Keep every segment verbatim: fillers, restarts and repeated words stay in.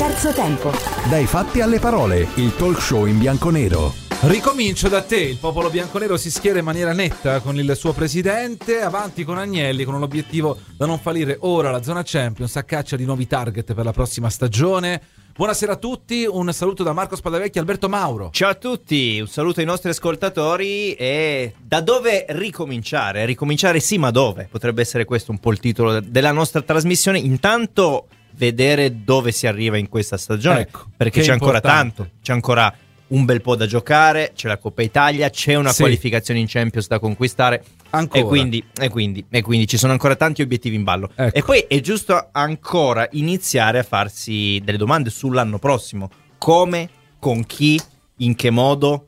Terzo tempo. Dai fatti alle parole, il talk show in bianconero. Ricomincio da te. Il popolo bianconero si schiera in maniera netta con il suo presidente, avanti con Agnelli, con un obiettivo da non fallire ora la zona Champions, a caccia di nuovi target per la prossima stagione. Buonasera a tutti, un saluto da Marco Spadavecchi e Alberto Mauro. Ciao a tutti, un saluto ai nostri ascoltatori. E da dove ricominciare? Ricominciare sì, ma dove? Potrebbe essere questo un po' il titolo della nostra trasmissione. Intanto vedere dove si arriva in questa stagione, ecco, perché c'è ancora tanto, c'è ancora un bel po' da giocare, c'è la Coppa Italia, c'è una sì. qualificazione in Champions da conquistare ancora. E quindi, e, quindi, e quindi ci sono ancora tanti obiettivi in ballo, ecco. E poi è giusto ancora iniziare a farsi delle domande sull'anno prossimo: come, con chi, in che modo,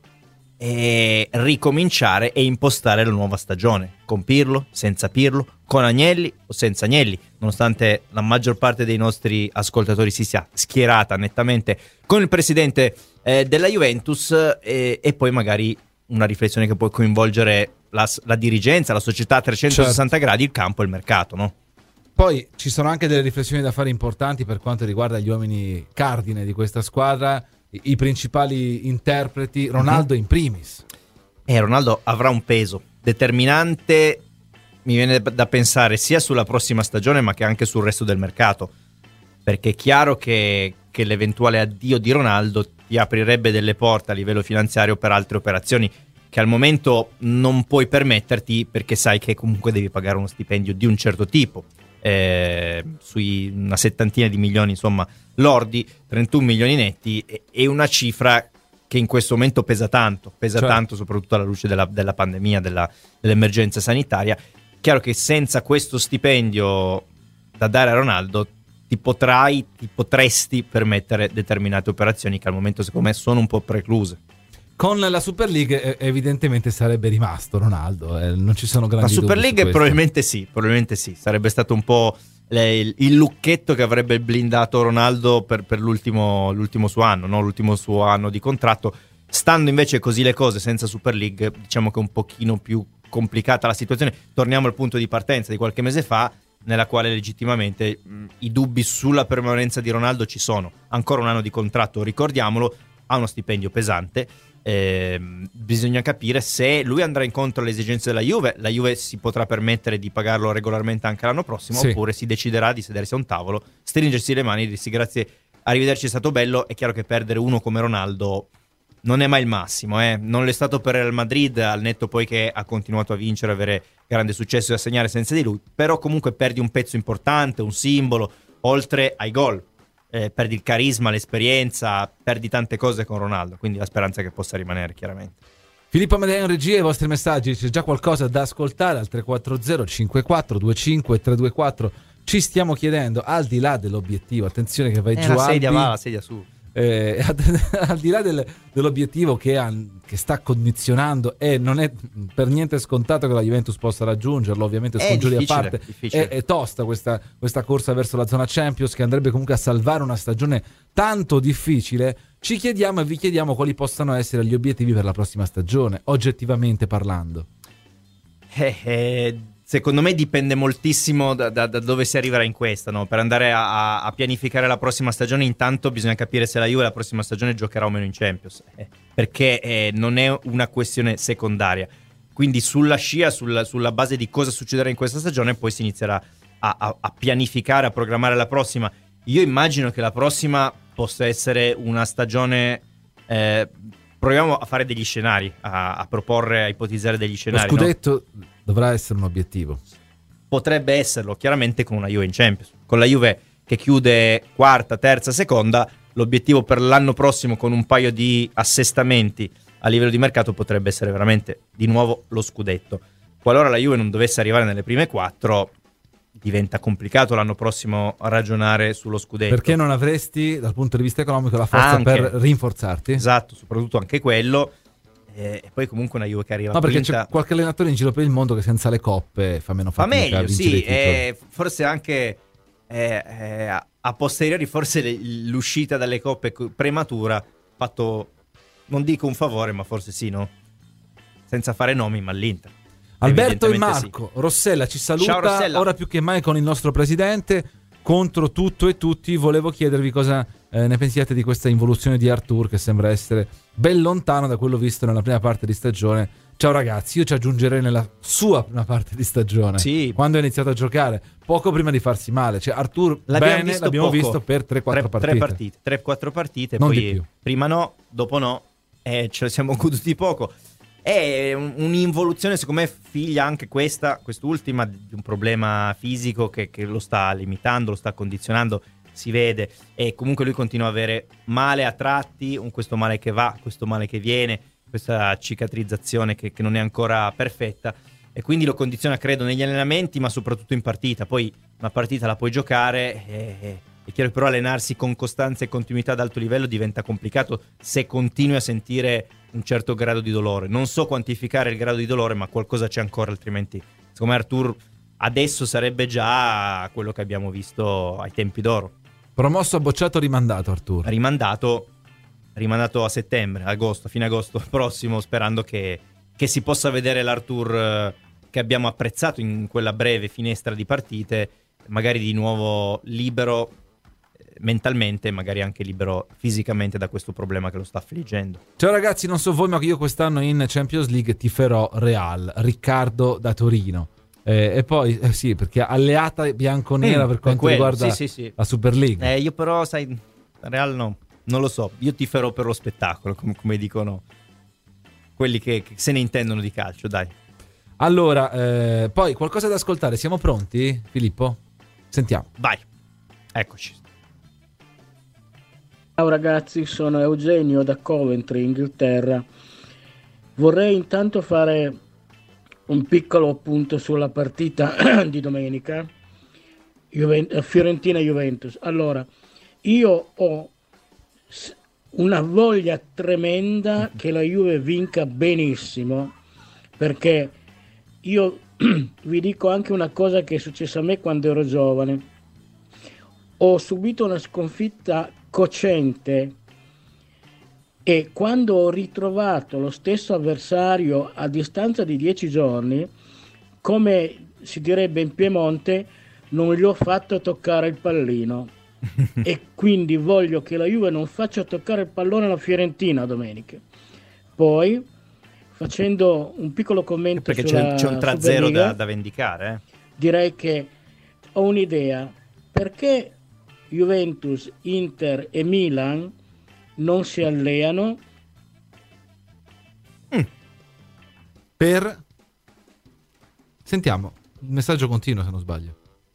e ricominciare e impostare la nuova stagione, con Pirlo, senza Pirlo, con Agnelli o senza Agnelli, nonostante la maggior parte dei nostri ascoltatori si sia schierata nettamente con il presidente eh, della Juventus, eh, e poi magari una riflessione che può coinvolgere la, la dirigenza, la società a trecentosessanta certo. gradi, il campo e il mercato, no? Poi ci sono anche delle riflessioni da fare importanti per quanto riguarda gli uomini cardine di questa squadra, i, i principali interpreti, Ronaldo mm-hmm. in primis. E eh, Ronaldo avrà un peso determinante, mi viene da pensare, sia sulla prossima stagione ma che anche sul resto del mercato, perché è chiaro che, che l'eventuale addio di Ronaldo ti aprirebbe delle porte a livello finanziario per altre operazioni che al momento non puoi permetterti, perché sai che comunque devi pagare uno stipendio di un certo tipo, eh, sui una settantina di milioni insomma lordi, trentuno milioni netti, e una cifra che in questo momento pesa tanto, pesa cioè. tanto soprattutto alla luce della, della pandemia, della, dell'emergenza sanitaria. Chiaro che senza questo stipendio da dare a Ronaldo ti potrai, ti potresti permettere determinate operazioni che al momento secondo me sono un po' precluse. Con la Super League evidentemente sarebbe rimasto Ronaldo, eh, non ci sono grandi dubbi. La Super League probabilmente sì, probabilmente sì, sarebbe stato un po' le, il, il lucchetto che avrebbe blindato Ronaldo per, per l'ultimo, l'ultimo suo anno, no? L'ultimo suo anno di contratto. Stando invece così le cose senza Super League, diciamo che è un pochino più complicata la situazione. Torniamo al punto di partenza di qualche mese fa, nella quale legittimamente mh, i dubbi sulla permanenza di Ronaldo ci sono. Ancora un anno di contratto, ricordiamolo, ha uno stipendio pesante. Eh, bisogna capire se lui andrà incontro alle esigenze della Juve, la Juve si potrà permettere di pagarlo regolarmente anche l'anno prossimo, sì. oppure si deciderà di sedersi a un tavolo, stringersi le mani e dirsi grazie, arrivederci, è stato bello. È chiaro che perdere uno come Ronaldo non è mai il massimo, eh? Non l'è stato per Real Madrid, al netto poi che ha continuato a vincere, avere grande successo e a segnare senza di lui, però comunque perdi un pezzo importante, un simbolo, oltre ai gol. Eh, perdi il carisma, l'esperienza, perdi tante cose con Ronaldo, quindi la speranza è che possa rimanere, chiaramente. Filippo Amedeo in regia, i vostri messaggi, c'è già qualcosa da ascoltare al tre quattro zero cinque quattro due cinque tre due quattro. Ci stiamo chiedendo, al di là dell'obiettivo, attenzione che vai eh, giù, la sedia Albi, va, la sedia su. Eh, al di là del, dell'obiettivo che, ha, che sta condizionando, e non è per niente scontato che la Juventus possa raggiungerlo, ovviamente scongiuri a parte, è, è tosta questa, questa corsa verso la zona Champions, che andrebbe comunque a salvare una stagione tanto difficile. Ci chiediamo e vi chiediamo quali possano essere gli obiettivi per la prossima stagione, oggettivamente parlando. Eh, eh, secondo me dipende moltissimo da, da, da dove si arriverà in questa, no? Per andare a, a pianificare la prossima stagione, intanto bisogna capire se la Juve la prossima stagione giocherà o meno in Champions, eh, perché eh, non è una questione secondaria. Quindi sulla scia, sulla, sulla base di cosa succederà in questa stagione, poi si inizierà a, a, a pianificare, a programmare la prossima. Io immagino che la prossima possa essere una stagione... Eh, proviamo a fare degli scenari, a, a proporre, a ipotizzare degli scenari. Lo scudetto, no? Dovrà essere un obiettivo. Potrebbe esserlo, chiaramente con una Juve in Champions. Con la Juve che chiude quarta, terza, seconda, l'obiettivo per l'anno prossimo, con un paio di assestamenti a livello di mercato, potrebbe essere veramente di nuovo lo scudetto. Qualora la Juve non dovesse arrivare nelle prime quattro, diventa complicato l'anno prossimo ragionare sullo scudetto. Perché non avresti, dal punto di vista economico, la forza anche, per rinforzarti? Esatto, soprattutto anche quello. E poi comunque una Juve che arriva no, perché quinta... c'è qualche allenatore in giro per il mondo che senza le coppe fa meno fatica. Fa meglio, a vincere sì, e forse anche eh, eh, a posteriori forse le, l'uscita dalle coppe prematura fatto, non dico un favore, ma forse sì, no? Senza fare nomi, ma all'Inter. Alberto e Marco, sì. Rossella ci saluta. Ciao, Rossella. Ora più che mai con il nostro presidente. Contro tutto e tutti volevo chiedervi cosa eh, ne pensiate di questa involuzione di Arthur, che sembra essere ben lontano da quello visto nella prima parte di stagione. Ciao ragazzi, io ci aggiungerei nella sua prima parte di stagione, sì, quando ha iniziato a giocare, poco prima di farsi male. Cioè Arthur l'abbiamo bene, visto l'abbiamo poco. visto per tre quattro partite. tre partite, tre quattro partite, non poi di più. Prima no, dopo no, e ce ne siamo goduti poco. È un, un'involuzione, secondo me, figlia anche questa, quest'ultima, di un problema fisico che, che lo sta limitando, lo sta condizionando, si vede, e comunque lui continua a avere male a tratti, un, questo male che va, questo male che viene, questa cicatrizzazione che, che non è ancora perfetta, e quindi lo condiziona, credo, negli allenamenti, ma soprattutto in partita. Poi una partita la puoi giocare, e, è chiaro che però allenarsi con costanza e continuità ad alto livello diventa complicato se continui a sentire un certo grado di dolore. Non so quantificare il grado di dolore, ma qualcosa c'è ancora, altrimenti secondo me Arthur adesso sarebbe già quello che abbiamo visto ai tempi d'oro. Promosso, bocciato, rimandato Arthur. Rimandato, rimandato a settembre, agosto, fine agosto prossimo, sperando che, che si possa vedere l'Arthur che abbiamo apprezzato in quella breve finestra di partite, magari di nuovo libero mentalmente, magari anche libero fisicamente da questo problema che lo sta affliggendo. Ciao ragazzi, non so voi, ma io quest'anno in Champions League tiferò Real, Riccardo da Torino. Eh, e poi eh, sì, perché alleata bianconera mm, per quanto quello, riguarda sì, sì, sì. la Super League. Eh, io però, sai, Real no, non lo so. Io tiferò per lo spettacolo, come, come dicono quelli che, che se ne intendono di calcio, dai. Allora, eh, poi qualcosa da ascoltare, siamo pronti, Filippo? Sentiamo. Vai, eccoci. Ciao ragazzi, sono Eugenio da Coventry, Inghilterra. Vorrei intanto fare un piccolo appunto sulla partita di domenica, Juve- Fiorentina-Juventus. Allora, io ho una voglia tremenda che la Juve vinca benissimo, perché io vi dico anche una cosa che è successa a me quando ero giovane. Ho subito una sconfitta cocente e quando ho ritrovato lo stesso avversario a distanza di dieci giorni, come si direbbe in Piemonte, non gli ho fatto toccare il pallino. E quindi voglio che la Juve non faccia toccare il pallone alla Fiorentina domenica. Poi, facendo un piccolo commento perché sulla c'è, c'è un tre a zero da, da vendicare, eh? Direi che ho un'idea. Perché Juventus, Inter e Milan non si alleano mm. per sentiamo il messaggio continuo, se non sbaglio,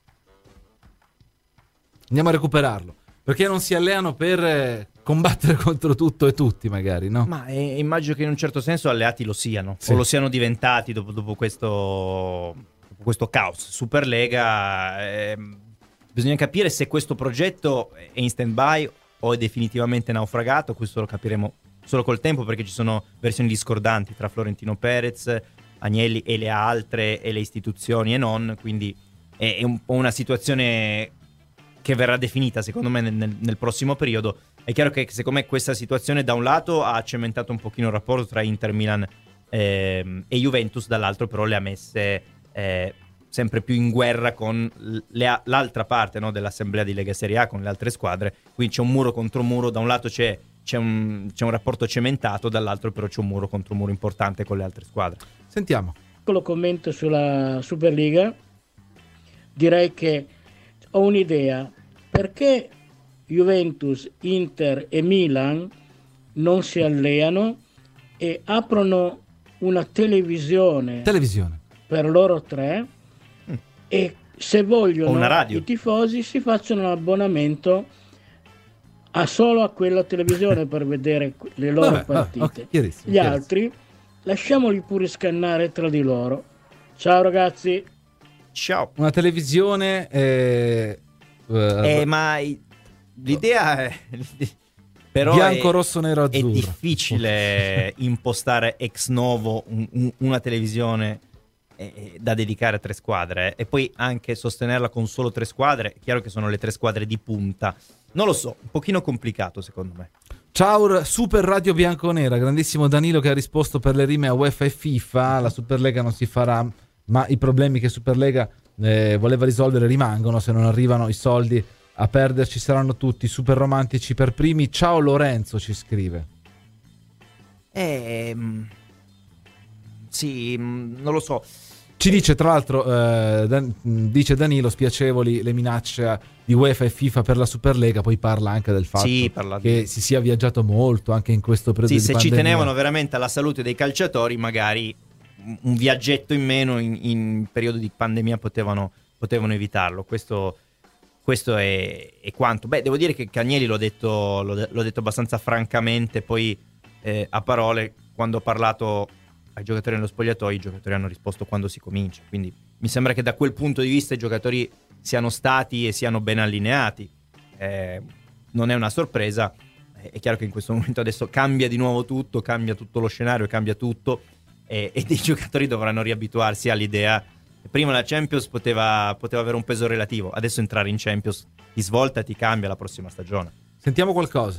andiamo a recuperarlo. Perché non si alleano per eh, combattere contro tutto e tutti, magari, no? Ma eh, immagino che in un certo senso alleati lo siano, sì, o lo siano diventati dopo, dopo questo dopo questo caos Superlega. eh, Bisogna capire se questo progetto è in stand-by o è definitivamente naufragato. Questo lo capiremo solo col tempo, perché ci sono versioni discordanti tra Florentino Perez, Agnelli e le altre e le istituzioni e non, quindi è un po' una situazione che verrà definita secondo me nel, nel prossimo periodo. È chiaro che secondo me questa situazione da un lato ha cementato un pochino il rapporto tra Inter, Milan eh, e Juventus, dall'altro però le ha messe eh, sempre più in guerra con le, l'altra parte, no, dell'assemblea di Lega Serie A, con le altre squadre. Quindi c'è un muro contro muro, da un lato c'è, c'è, un, c'è un rapporto cementato, dall'altro però c'è un muro contro muro importante con le altre squadre. Sentiamo. Piccolo commento sulla Superliga. Direi che ho un'idea. Perché Juventus, Inter e Milan non si alleano e aprono una televisione, televisione. per loro tre, e se vogliono i tifosi si facciano un abbonamento a solo a quella televisione per vedere le loro Vabbè, partite. Okay, chiarissimo, Gli chiarissimo. altri lasciamoli pure scannare tra di loro. Ciao ragazzi. Ciao. Una televisione eh, eh, ma l'idea è però bianco, è, rosso, nero, azzurro. È difficile impostare ex novo un, un, una televisione eh, da dedicare a tre squadre, eh. E poi anche sostenerla con solo tre squadre. È chiaro che sono le tre squadre di punta. Non lo so, un pochino complicato secondo me. Ciao Super Radio Bianconera, grandissimo Danilo che ha risposto per le rime a UEFA e FIFA. La Superlega non si farà, ma i problemi che Superlega eh, voleva risolvere rimangono se non arrivano i soldi a perderci saranno tutti, super romantici per primi. Ciao Lorenzo, ci scrive. Eh, sì, non lo so. Ci dice tra l'altro, eh, Dan- dice Danilo, spiacevoli le minacce di UEFA e FIFA per la Superlega, poi parla anche del fatto sì, che di... si sia viaggiato molto anche in questo periodo sì, di se pandemia. ci tenevano veramente alla salute dei calciatori, magari un viaggetto in meno in, in periodo di pandemia potevano, potevano evitarlo. Questo, questo è, è quanto. Beh, devo dire che Cagnelli l'ho detto, l'ho, l'ho detto abbastanza francamente, poi eh, a parole, quando ho parlato ai giocatori nello spogliatoio, i giocatori hanno risposto quando si comincia, quindi mi sembra che da quel punto di vista i giocatori siano stati e siano ben allineati. Eh, non è una sorpresa, è chiaro che in questo momento adesso cambia di nuovo tutto, cambia tutto lo scenario, cambia tutto, e, e i giocatori dovranno riabituarsi all'idea che prima la Champions poteva, poteva avere un peso relativo, adesso entrare in Champions ti svolta e ti cambia la prossima stagione. Sentiamo qualcosa.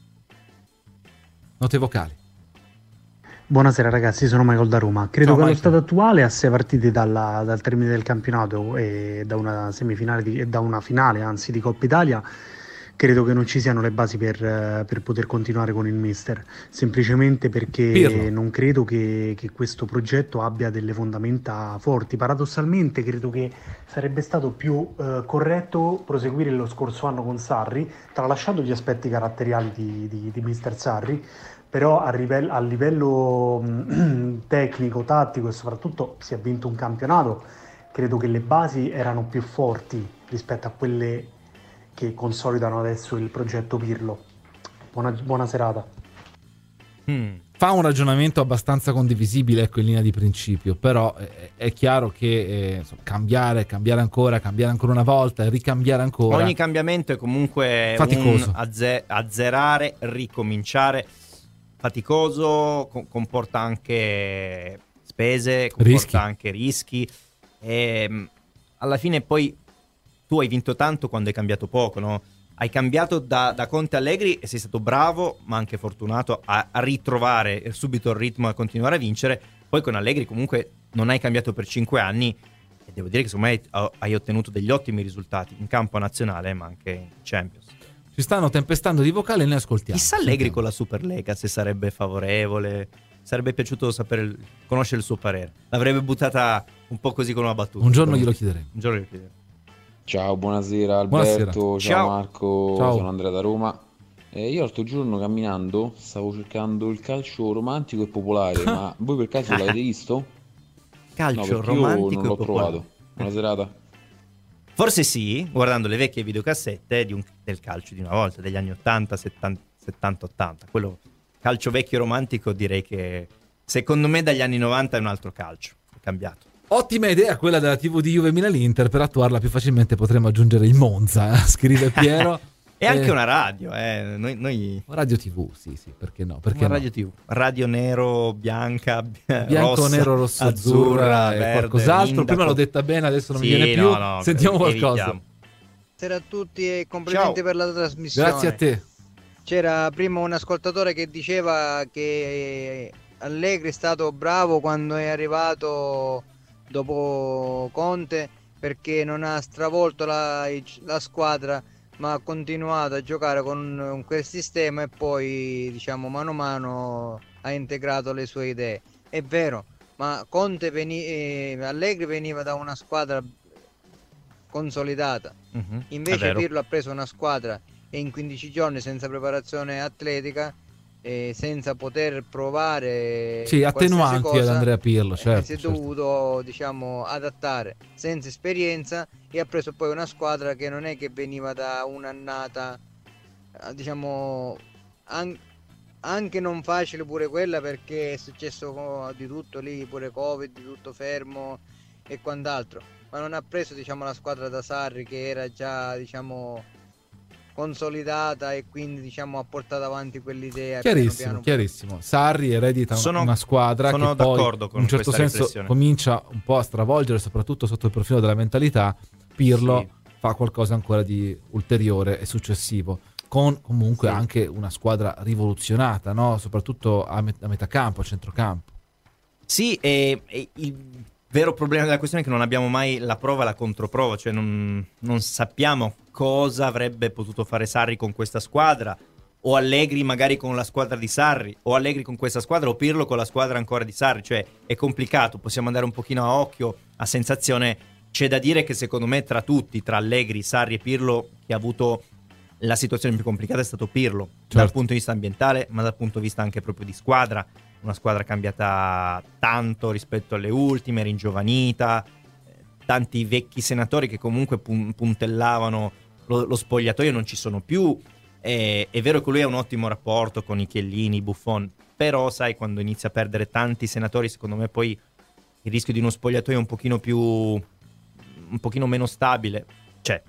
Note vocali. Buonasera ragazzi, sono Michael da Roma. Credo Ciao, che allo Michael. stato attuale, a sei partite dalla- dal termine del campionato e da una semifinale di- e da una finale, anzi, di Coppa Italia, credo che non ci siano le basi per, eh, per poter continuare con il mister. Semplicemente perché Pirlo. non credo che, che questo progetto abbia delle fondamenta forti. Paradossalmente credo che sarebbe stato più eh, corretto proseguire lo scorso anno con Sarri, tralasciando gli aspetti caratteriali di, di, di mister Sarri. Però a, rivel- a livello mh, tecnico, tattico e soprattutto si è vinto un campionato, credo che le basi erano più forti rispetto a quelle che consolidano adesso il progetto Pirlo. Buona, buona serata. Mm. Fa un ragionamento abbastanza condivisibile, ecco, in linea di principio, però è, è chiaro che eh, insomma, cambiare, cambiare ancora, cambiare ancora una volta, ricambiare ancora. Ogni cambiamento è comunque faticoso. un azze- azzerare, ricominciare. Faticoso, co- comporta anche spese, comporta Rischi. anche rischi. E, mh, alla fine poi tu hai vinto tanto quando hai cambiato poco, no? Hai cambiato da, da Conte Allegri e sei stato bravo, ma anche fortunato a, a ritrovare subito il ritmo e a continuare a vincere. Poi con Allegri comunque non hai cambiato per cinque anni e devo dire che secondo me hai, hai ottenuto degli ottimi risultati in campo nazionale, ma anche in Champions. Ci stanno tempestando di vocale e ne ascoltiamo. Chissà Allegri con la Superlega se sarebbe favorevole, sarebbe piaciuto sapere, il, conoscere il suo parere. L'avrebbe buttata un po' così con una battuta. Un giorno glielo chiederemo. Un giorno glielo chiederemo. Ciao, buonasera Alberto, Buonasera. ciao, Ciao. Marco, Ciao. sono Andrea da Roma. Eh, io l'altro giorno camminando stavo cercando il calcio romantico e popolare, ma voi per caso l'avete visto? Calcio No, perché romantico io non l'ho e popolare. trovato. Buona serata. Forse sì, guardando le vecchie videocassette di un, del calcio di una volta, degli anni ottanta, settanta, ottanta. Quello calcio vecchio romantico direi che secondo me dagli anni novanta è un altro calcio, è cambiato. Ottima idea quella della tivù di Juve Milan Inter, per attuarla più facilmente potremmo aggiungere il Monza, scrive Piero. E anche Eh, una radio, eh. noi, noi... Radio tivù, sì, sì, perché no? Perché Una no? radio tivù, radio nero, bianca, Bianco, rossa, nero, rosso, azzurra, azzurra e verde, qualcos'altro. indaco. Prima l'ho detta bene, adesso non Sì, mi viene più. no, no, Sentiamo qualcosa. evitiamo. Buonasera a tutti e complimenti Ciao. per la trasmissione. Grazie a te. C'era prima un ascoltatore che diceva che Allegri è stato bravo quando è arrivato dopo Conte perché non ha stravolto la, la squadra, ma ha continuato a giocare con quel sistema e poi, diciamo, mano a mano ha integrato le sue idee. È vero, ma Conte veni- eh, Allegri veniva da una squadra consolidata. Mhm, è Invece vero. Pirlo ha preso una squadra e in quindici giorni senza preparazione atletica e senza poter provare Sì, attenuanti qualsiasi ad cosa, Andrea Pirlo, eh, certo. si è certo. dovuto, diciamo, adattare senza esperienza e ha preso poi una squadra che non è che veniva da un'annata, eh, diciamo, an- anche non facile pure quella, perché è successo co- di tutto lì, pure Covid, di tutto fermo e quant'altro, ma non ha preso, diciamo, la squadra da Sarri che era già, diciamo, consolidata e quindi, diciamo, ha portato avanti quell'idea. Chiarissimo, piano piano. chiarissimo. Sarri eredita una, Sono- una squadra sono che poi d'accordo con in un certo questa senso riflessione. comincia un po' a stravolgere, soprattutto sotto il profilo della mentalità. Pirlo Sì. fa qualcosa ancora di ulteriore e successivo, con comunque Sì. anche una squadra rivoluzionata, no? Soprattutto a, met- a metà campo, a centrocampo. Sì, e, e il, vero problema della questione è che non abbiamo mai la prova e la controprova, cioè non, non sappiamo cosa avrebbe potuto fare Sarri con questa squadra, o Allegri magari con la squadra di Sarri, o Allegri con questa squadra, o Pirlo con la squadra ancora di Sarri, cioè è complicato, possiamo andare un pochino a occhio, a sensazione. C'è da dire che secondo me tra tutti, tra Allegri, Sarri e Pirlo, chi ha avuto la situazione più complicata è stato Pirlo, certo, dal punto di vista ambientale, ma dal punto di vista anche proprio di squadra. Una squadra cambiata tanto rispetto alle ultime, ringiovanita, tanti vecchi senatori che comunque pun- puntellavano lo, lo spogliatoio non ci sono più. E, è vero che lui ha un ottimo rapporto con i Chiellini, Buffon, però sai, quando inizia a perdere tanti senatori, secondo me poi il rischio di uno spogliatoio un pochino più un pochino meno stabile c'è.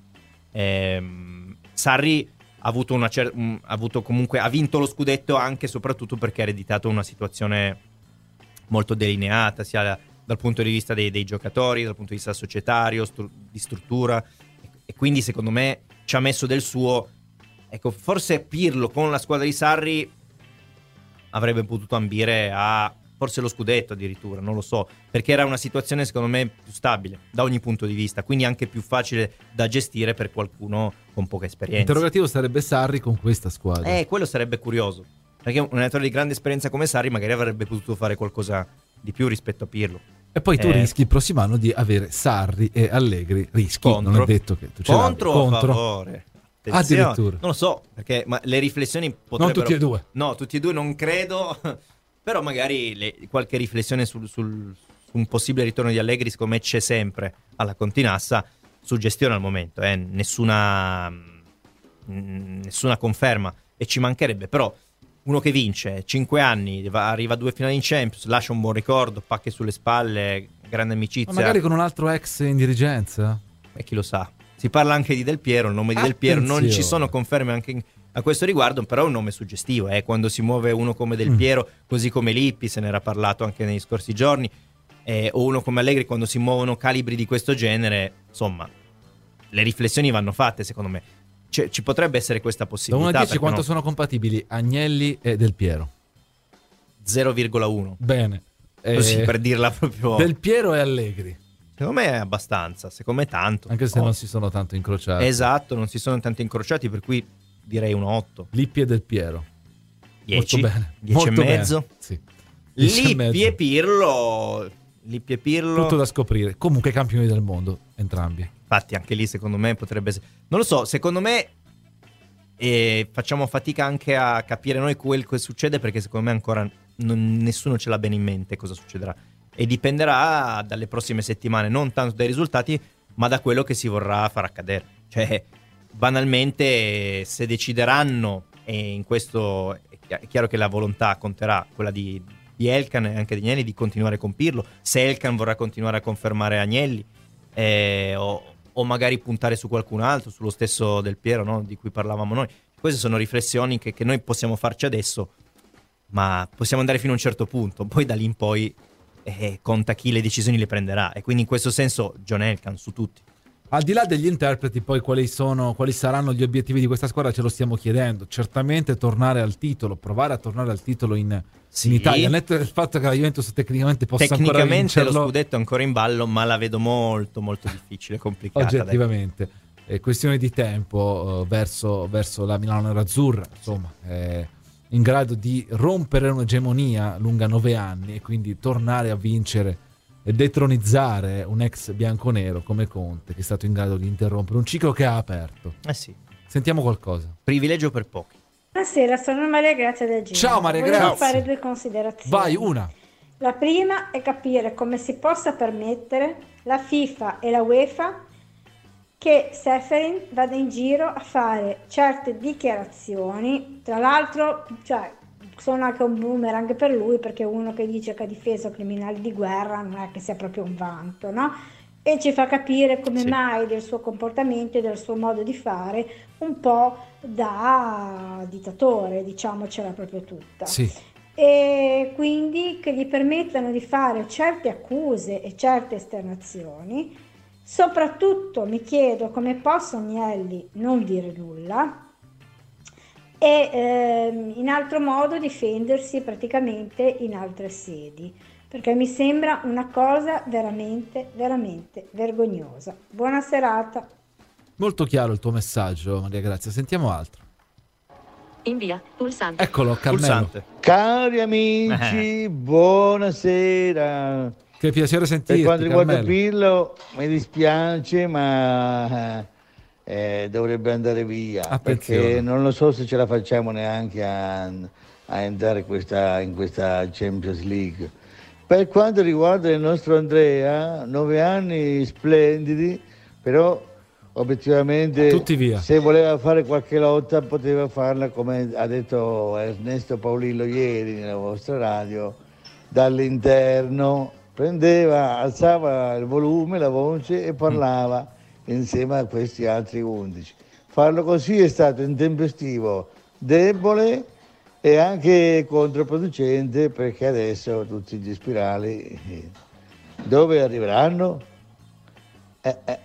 Ehm, Sarri ha avuto una cer- um, ha avuto comunque ha vinto lo scudetto anche e soprattutto perché ha ereditato una situazione molto delineata sia dal punto di vista dei, dei giocatori, dal punto di vista societario, stru- di struttura, e, e quindi secondo me ci ha messo del suo. Ecco, forse Pirlo con la squadra di Sarri avrebbe potuto ambire a forse lo scudetto addirittura, non lo so, perché era una situazione secondo me più stabile da ogni punto di vista, quindi anche più facile da gestire per qualcuno con poca esperienza. L'interrogativo sarebbe Sarri con questa squadra. Eh, quello sarebbe curioso, perché un allenatore di grande esperienza come Sarri magari avrebbe potuto fare qualcosa di più rispetto a Pirlo. E poi tu eh, rischi il prossimo anno di avere Sarri e Allegri, rischi, contro, non è detto che tu ce contro l'abbia. o Contro a favore? Attenzione. Addirittura. Non lo so, perché ma le riflessioni potrebbero... Non tutti e due. No, tutti e due non credo, però magari le, qualche riflessione sul, sul, su un possibile ritorno di Allegri secondo me c'è sempre alla Continassa, suggestione al momento, eh, nessuna, mh, nessuna conferma, e ci mancherebbe, però uno che vince cinque anni, va, arriva a due finali in Champions, lascia un buon ricordo, pacche sulle spalle, grande amicizia. Ma magari con un altro ex in dirigenza? E chi lo sa. Si parla anche di Del Piero, il nome di Del Piero, non ci sono conferme anche in, a questo riguardo, però è un nome suggestivo, eh? Quando si muove uno come Del Piero, mm. così come Lippi, se ne era parlato anche negli scorsi giorni, eh, o uno come Allegri, quando si muovono calibri di questo genere, insomma, le riflessioni vanno fatte secondo me. C- ci potrebbe essere questa possibilità. Da uno a dieci quanto no? sono compatibili Agnelli e Del Piero? zero virgola uno. Bene. Così eh, per dirla proprio. Del Piero e Allegri? Secondo me è abbastanza, secondo me tanto. Anche se oh. non si sono tanto incrociati. Esatto, non si sono tanto incrociati, per cui direi un otto. Lippi e Del Piero? dieci. Molto bene. dieci Molto e mezzo. Bene. Sì. Lippi e Pirlo. Lippi e Pirlo. Tutto da scoprire. Comunque campioni del mondo, entrambi. Infatti anche lì secondo me potrebbe essere... Non lo so, secondo me eh, facciamo fatica anche a capire noi quel che succede, perché secondo me ancora non, nessuno ce l'ha bene in mente cosa succederà. E dipenderà dalle prossime settimane, non tanto dai risultati, ma da quello che si vorrà far accadere. Cioè, banalmente, se decideranno, e in questo è chiaro che la volontà conterà, quella di, di Elkann e anche di Agnelli, di continuare con Pirlo, se Elkann vorrà continuare a confermare Agnelli, eh, o, o magari puntare su qualcun altro, sullo stesso Del Piero, no? Di cui parlavamo noi. Queste sono riflessioni che, che noi possiamo farci adesso, ma possiamo andare fino a un certo punto, poi da lì in poi eh, conta chi le decisioni le prenderà, e quindi in questo senso John Elkann su tutti. Al di là degli interpreti, poi quali sono, quali saranno gli obiettivi di questa squadra ce lo stiamo chiedendo. Certamente tornare al titolo, provare a tornare al titolo in, sì. in Italia, al netto del fatto che la Juventus tecnicamente possa ancora vincerlo. Tecnicamente lo scudetto è ancora in ballo, ma la vedo molto molto difficile, complicata. Oggettivamente è questione di tempo uh, verso, verso la Milano Nerazzurra, insomma, è in grado di rompere un'egemonia lunga nove anni e quindi tornare a vincere e detronizzare un ex bianconero come Conte, che è stato in grado di interrompere un ciclo che ha aperto. Eh sì. Sentiamo qualcosa. Privilegio per pochi. Buonasera, sono Maria Grazia del Giro. Ciao Maria Volevo Grazia. fare due considerazioni. Vai, una. La prima è capire come si possa permettere la FIFA e la UEFA che Ceferin vada in giro a fare certe dichiarazioni. Tra l'altro, cioè, sono anche un boomerang per lui, perché uno che dice che ha difeso criminali di guerra non è che sia proprio un vanto, no? E ci fa capire come sì. mai del suo comportamento e del suo modo di fare un po' da dittatore, diciamocela proprio tutta. Sì. E quindi che gli permettano di fare certe accuse e certe esternazioni. Soprattutto mi chiedo come possa Agnelli non dire nulla e ehm, in altro modo difendersi praticamente in altre sedi, perché mi sembra una cosa veramente, veramente vergognosa. Buona serata. Molto chiaro il tuo messaggio, Maria Grazia. Sentiamo altro. Invia, pulsante. Eccolo, Carmelo. Pulsante. Cari amici, Eh. buonasera. Che piacere sentirti, Per quanto riguarda Carmelo. Pirlo, mi dispiace, ma eh, dovrebbe andare via. Attenzione. Perché non lo so se ce la facciamo neanche a, a entrare questa, in questa Champions League. Per quanto riguarda il nostro Andrea, nove anni splendidi, però obiettivamente Tutti via. se voleva fare qualche lotta poteva farla, come ha detto Ernesto Paolillo ieri nella vostra radio, dall'interno, prendeva, alzava il volume, la voce e parlava insieme a questi altri undici. Farlo così è stato intempestivo, debole e anche controproducente, perché adesso tutti gli spirali dove arriveranno? Eh, eh.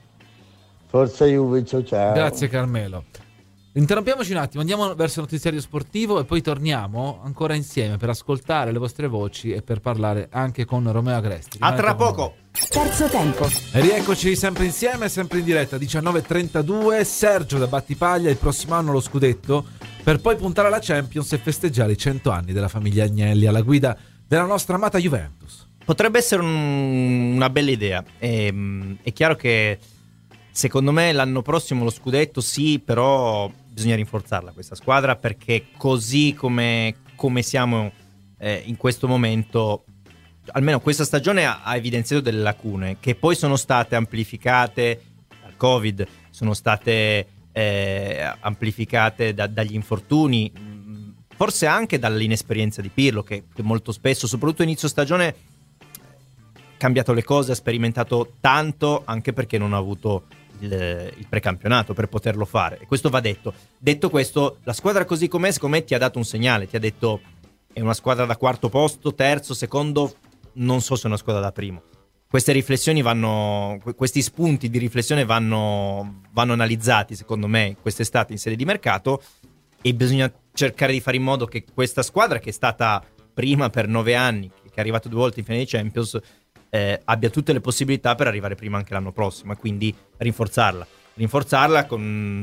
Forza Juve, ciao ciao. Grazie Carmelo. Interrompiamoci un attimo, andiamo verso il notiziario sportivo e poi torniamo ancora insieme per ascoltare le vostre voci e per parlare anche con Romeo Agresti. A tra Rimanete con poco. Terzo tempo. E rieccoci sempre insieme, sempre in diretta, diciannove e trentadue. Sergio da Battipaglia, il prossimo anno lo scudetto, per poi puntare alla Champions e festeggiare i cento anni della famiglia Agnelli alla guida della nostra amata Juventus. Potrebbe essere un- una bella idea. E, è chiaro che secondo me l'anno prossimo lo scudetto sì, però bisogna rinforzarla questa squadra, perché così come, come siamo eh, in questo momento, almeno questa stagione ha, ha evidenziato delle lacune che poi sono state amplificate dal Covid, sono state eh, amplificate da, dagli infortuni, mh, forse anche dall'inesperienza di Pirlo, che, che molto spesso, soprattutto inizio stagione, ha cambiato le cose, ha sperimentato tanto, anche perché non ha avuto il, il precampionato per poterlo fare, e questo va detto. Detto questo, la squadra così com'è, secondo me ti ha dato un segnale, ti ha detto è una squadra da quarto posto, terzo, secondo, non so se è una squadra da primo. Queste riflessioni vanno, questi spunti di riflessione vanno, vanno analizzati secondo me quest'estate in sede di mercato, e bisogna cercare di fare in modo che questa squadra, che è stata prima per nove anni, che è arrivata due volte in finale di Champions, Eh, abbia tutte le possibilità per arrivare prima anche l'anno prossimo, e quindi rinforzarla rinforzarla con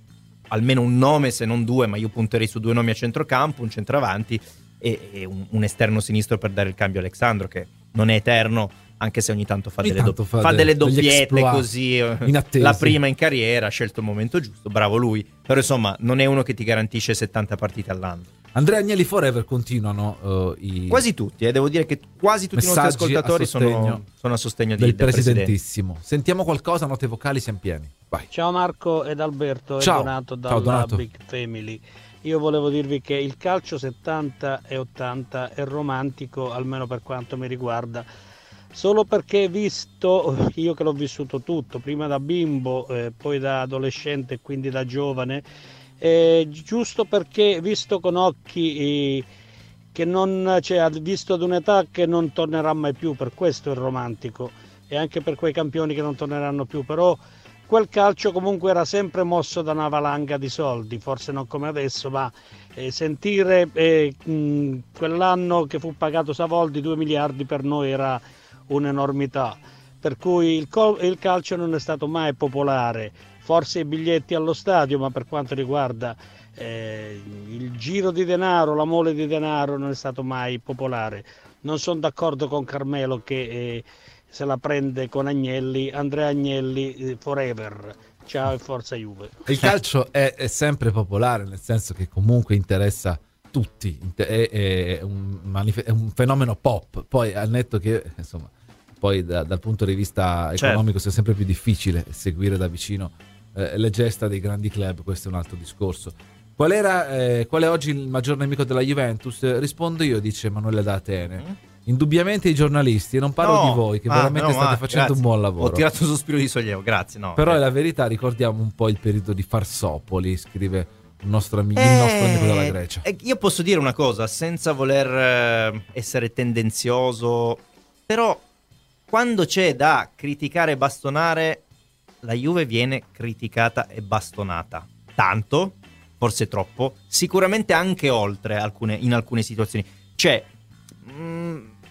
almeno un nome, se non due, ma io punterei su due nomi a centrocampo, un centravanti e, e un, un esterno sinistro per dare il cambio a Alexandro, che non è eterno, anche se ogni tanto fa, Ogni delle, tanto do- fa fa de- delle degli doppiette exploit così, inattesi. la prima in carriera, ha scelto il momento giusto, bravo lui, però insomma non è uno che ti garantisce settanta partite all'anno. Andrea Agnelli Forever continuano uh, i Quasi tutti, eh, devo dire che quasi tutti i nostri messaggi ascoltatori a sostegno sono, sono a sostegno di, del del presidente. presidentissimo. Sentiamo qualcosa, note vocali, siamo pieni. Vai. Ciao Marco ed Alberto, è Ciao. Donato Ciao, dalla Donato. Big Family. Io volevo dirvi che il calcio settanta e ottanta è romantico, almeno per quanto mi riguarda, solo perché visto, io che l'ho vissuto tutto, prima da bimbo, eh, poi da adolescente e quindi da giovane, eh, giusto perché visto con occhi eh, che non, cioè visto ad un'età che non tornerà mai più, per questo è romantico, e anche per quei campioni che non torneranno più, però quel calcio comunque era sempre mosso da una valanga di soldi, forse non come adesso, ma eh, sentire eh, mh, quell'anno che fu pagato Savoldi due miliardi per noi era un'enormità, per cui il, col- il calcio non è stato mai popolare, forse i biglietti allo stadio, ma per quanto riguarda eh, il giro di denaro, la mole di denaro non è stato mai popolare. Non sono d'accordo con Carmelo che eh, se la prende con Agnelli, Andrea Agnelli eh, forever, ciao e forza Juve. Il calcio è, è sempre popolare, nel senso che comunque interessa tutti, è, è, un, manif- è un fenomeno pop, poi al netto che insomma poi da, dal punto di vista economico, certo, sia sempre più difficile seguire da vicino eh, le gesta dei grandi club, questo è un altro discorso. Qual era eh, qual è oggi il maggior nemico della Juventus? Rispondo io, dice Emanuele da Atene. Mm. Indubbiamente i giornalisti, e non parlo no, di voi che ah, veramente no, state ma, facendo grazie. un buon lavoro. Ho tirato un sospiro di sollievo, grazie. No, però eh. è la verità, ricordiamo un po' il periodo di Farsopoli, scrive il nostro amico, eh, il nostro amico della Grecia. Eh, io posso dire una cosa senza voler eh, essere tendenzioso, però quando c'è da criticare e bastonare, la Juve viene criticata e bastonata tanto, forse troppo, sicuramente anche oltre alcune, in alcune situazioni. Cioè, mh,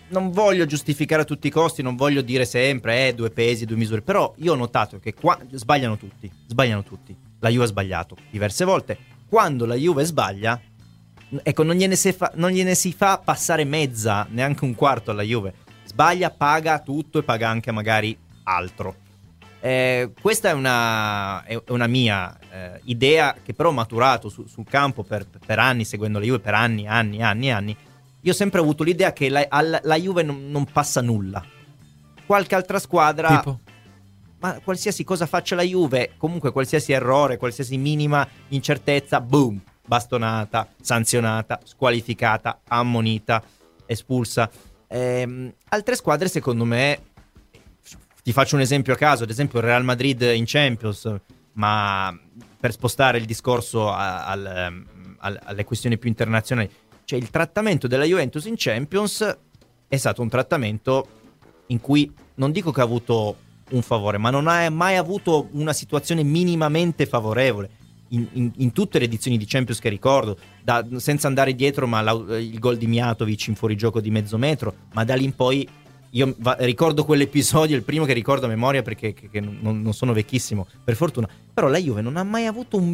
non voglio giustificare a tutti i costi, non voglio dire sempre eh, due pesi, due misure, però io ho notato che qua sbagliano tutti, sbagliano tutti. La Juve ha sbagliato diverse volte. Quando la Juve sbaglia, ecco, non gliene, si fa, non gliene si fa passare mezza, neanche un quarto alla Juve. Sbaglia, paga tutto e paga anche magari altro. Eh, questa è una, è una mia eh, idea che però ho maturato su, sul campo per, per anni, seguendo la Juve per anni, anni, anni, anni. Io ho sempre avuto l'idea che la, alla, la Juve non, non passa nulla. Qualche altra squadra, tipo? Ma qualsiasi cosa faccia la Juve, comunque qualsiasi errore, qualsiasi minima incertezza, boom, bastonata, sanzionata, squalificata, ammonita, espulsa. Ehm, altre squadre secondo me, ti faccio un esempio a caso, ad esempio il Real Madrid in Champions, ma per spostare il discorso a, al, al, alle questioni più internazionali, cioè il trattamento della Juventus in Champions è stato un trattamento in cui non dico che ha avuto un favore, ma non ha mai avuto una situazione minimamente favorevole in, in, in tutte le edizioni di Champions che ricordo, da, senza andare dietro, ma la, il gol di Mijatovic in fuorigioco di mezzo metro, ma da lì in poi io va, ricordo quell'episodio, il primo che ricordo a memoria perché che, che non, non sono vecchissimo per fortuna, però la Juve non ha mai avuto un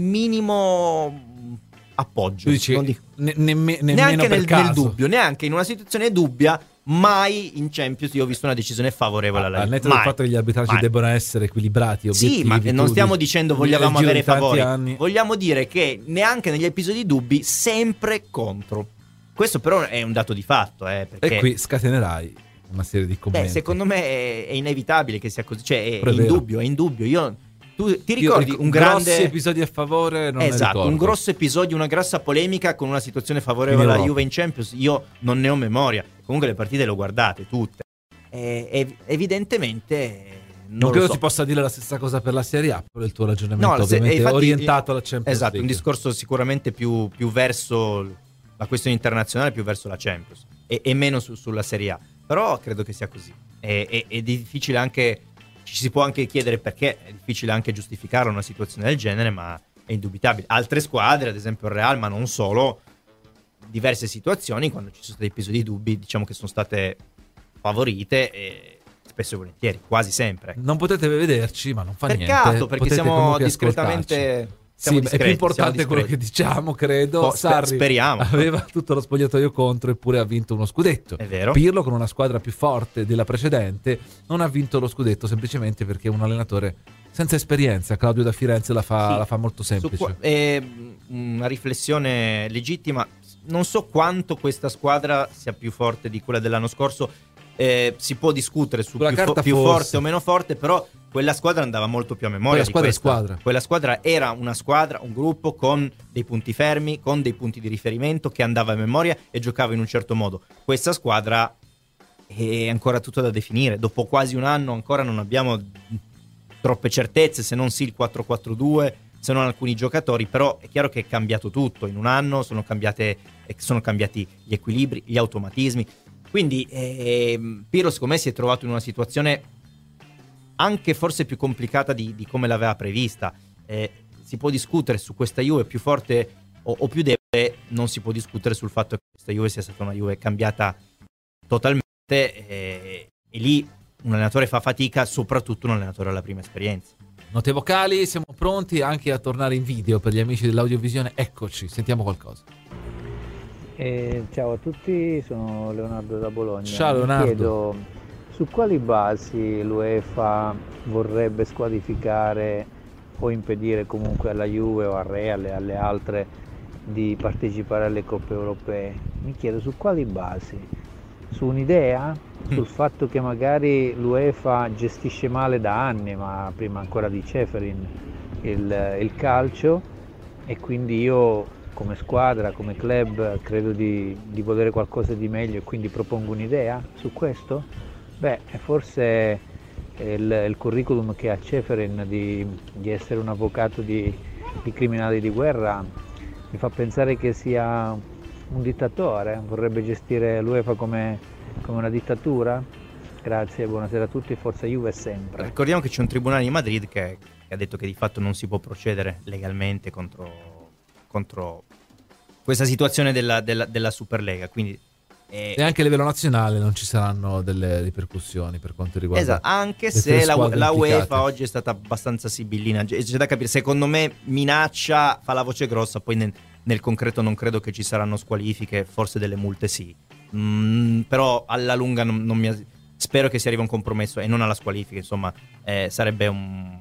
minimo appoggio, dici, non dico, ne, nemme, neanche per nel, caso. nel dubbio, neanche in una situazione dubbia. Mai in Champions io ho visto una decisione favorevole alla Juve. Al netto del fatto che gli arbitraggi mai. debbano essere equilibrati, obiettivi. Sì, ma non stiamo dicendo vogliamo avere favori. Anni. Vogliamo dire che neanche negli episodi dubbi sempre contro. Questo però è un dato di fatto, eh, perché... E qui scatenerai una serie di commenti. Beh, secondo me è, è inevitabile che sia così, cioè è, è in indubbio, è indubbio. Io Tu ti ricordi Io, un grande grossi episodi a favore? Non esatto, un grosso episodio, una grossa polemica con una situazione favorevole alla Juve in Champions. Io non ne ho memoria. Comunque le partite le ho guardate tutte. E, e, evidentemente non, non credo so. si possa dire la stessa cosa per la Serie A. Per il tuo ragionamento, no, ovviamente, infatti, orientato alla Champions esatto, League. Un discorso sicuramente più, più verso la questione internazionale, più verso la Champions e, e meno su, sulla Serie A. Però credo che sia così. E, e, è difficile anche. Ci si può anche chiedere perché, è difficile anche giustificare una situazione del genere, ma è indubitabile. Altre squadre, ad esempio il Real, ma non solo, diverse situazioni, quando ci sono stati episodi di dubbi, diciamo che sono state favorite e spesso e volentieri, quasi sempre. Non potete vederci, ma non fa Peccato, niente. Peccato, perché potete siamo discretamente... Siamo sì, discreti, è più importante quello che diciamo, credo. Oh, sper- Sarri speriamo. aveva tutto lo spogliatoio contro, eppure ha vinto uno scudetto. È vero. Pirlo, con una squadra più forte della precedente, non ha vinto lo scudetto semplicemente perché è un allenatore senza esperienza. Claudio da Firenze la fa, sì. la fa molto semplice. Su, è una riflessione legittima. Non so quanto questa squadra sia più forte di quella dell'anno scorso. Eh, si può discutere su più, fo- più forte o meno forte, però quella squadra andava molto più a memoria. Quella squadra di questa. squadra. Quella squadra era una squadra, un gruppo con dei punti fermi, con dei punti di riferimento, che andava a memoria e giocava in un certo modo. Questa squadra è ancora tutto da definire. Dopo quasi un anno ancora non abbiamo troppe certezze, se non sì il quattro quattro due, se non alcuni giocatori, però è chiaro che è cambiato tutto. In un anno sono cambiate, sono cambiati gli equilibri, gli automatismi. Quindi eh, Pirlo secondo me si è trovato in una situazione anche forse più complicata di, di come l'aveva prevista. Eh, si può discutere su questa Juve più forte o, o più debole, non si può discutere sul fatto che questa Juve sia stata una Juve cambiata totalmente eh, e lì un allenatore fa fatica, soprattutto un allenatore alla prima esperienza. Note vocali, siamo pronti anche a tornare in video per gli amici dell'audiovisione. Eccoci, sentiamo qualcosa. Eh, ciao a tutti, sono Leonardo da Bologna. Ciao Leonardo. Mi chiedo su quali basi l'UEFA vorrebbe squalificare o impedire comunque alla Juve o al Real e alle altre di partecipare alle coppe europee. Mi chiedo su quali basi? Su un'idea? Sul fatto che magari l'UEFA gestisce male da anni, ma prima ancora di Ceferin, il, il calcio, e quindi io come squadra, come club, credo di, di volere qualcosa di meglio e quindi propongo un'idea su questo? Beh, forse il, il curriculum che ha Ceferin di, di essere un avvocato di, di criminali di guerra mi fa pensare che sia un dittatore, vorrebbe gestire l'UEFA come, come una dittatura? Grazie, buonasera a tutti, forza Juve sempre. Ricordiamo che c'è un tribunale di Madrid che, che ha detto che di fatto non si può procedere legalmente contro... contro questa situazione della, della, della Superlega, quindi E, e anche a livello nazionale non ci saranno delle ripercussioni per quanto riguarda. Esatto, anche se la, la UEFA oggi è stata abbastanza sibillina. C'è da capire, secondo me minaccia, fa la voce grossa, poi nel, nel concreto non credo che ci saranno squalifiche, forse delle multe sì. Mm, però alla lunga non, non mi, spero che si arrivi a un compromesso e non alla squalifica, insomma, eh, sarebbe un,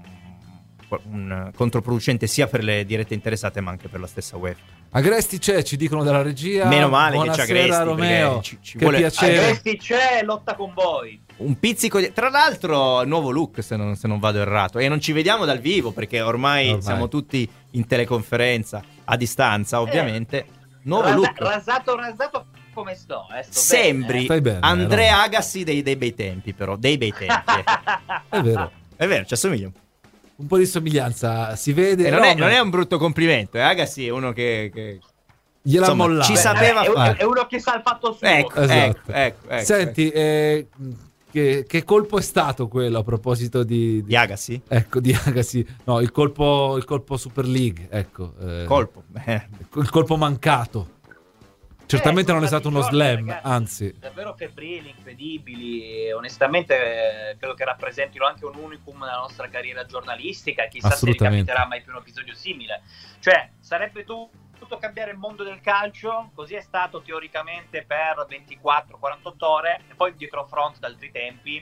un controproducente sia per le dirette interessate ma anche per la stessa UEFA. Agresti c'è, ci dicono dalla regia. Meno male Buonasera, che c'è Agresti, Romeo, ci, ci che vuole... piacere. Agresti c'è, lotta con voi. Un pizzico di... Tra l'altro nuovo look, se non, se non vado errato, e non ci vediamo dal vivo perché ormai, ormai. siamo tutti in teleconferenza a distanza ovviamente. Eh, nuovo rasa, look rasato rasato come sto, eh, sto sembri bene, eh. bene, Andrea no? Agassi dei, dei bei tempi, però dei bei tempi. È vero, è vero, ci assomiglia un po' di somiglianza si vede. E non, è, non è un brutto complimento, eh? Agassi è uno che, che... gliela Insomma, mollata. Ci sapeva è, fare. È uno che sa il fatto suo. Ecco, esatto. ecco, ecco, ecco. Senti, eh, che, che colpo è stato quello a proposito di... Di Agassi? Ecco, di Agassi. No, il colpo, il colpo Super League, ecco. Eh, colpo? Eh. Il colpo mancato. Certamente eh, non è stato uno giorni, slam, ragazzi, anzi. Davvero febbrili, incredibili. Onestamente eh, credo che rappresentino anche un unicum nella nostra carriera giornalistica. Chissà se ricapiterà mai più un episodio simile. Cioè, sarebbe tu tutto cambiare il mondo del calcio, così è stato teoricamente per ventiquattro quarantotto ore, e poi dietro front da altri tempi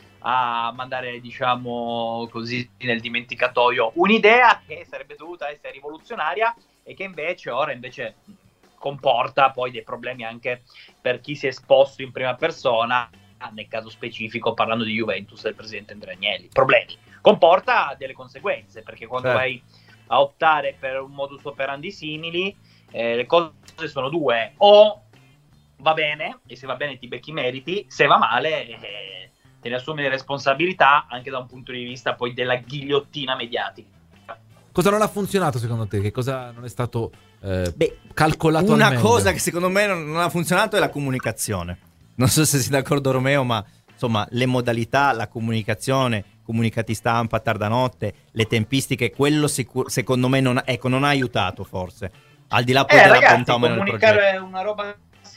a mandare, diciamo così, nel dimenticatoio un'idea che sarebbe dovuta essere rivoluzionaria e che invece ora invece comporta poi dei problemi anche per chi si è esposto in prima persona, nel caso specifico parlando di Juventus del presidente Andrea Agnelli. Problemi, comporta delle conseguenze, perché quando certo. vai a optare per un modus operandi simili, eh, le cose sono due: o va bene, e se va bene ti becchi i meriti, se va male eh, te ne assumi le responsabilità anche da un punto di vista poi della ghigliottina mediatica. Cosa non ha funzionato secondo te? Che cosa non è stato eh, Beh, calcolato una al meglio? Cosa che secondo me non, non ha funzionato è la comunicazione. Non so se sei d'accordo Romeo, ma insomma le modalità, la comunicazione, comunicati stampa, tarda notte, le tempistiche, quello sicur- secondo me non, ecco, non ha aiutato forse. Al di là poi eh, della ragazzi, bontà o meno del progetto. Comunicare una roba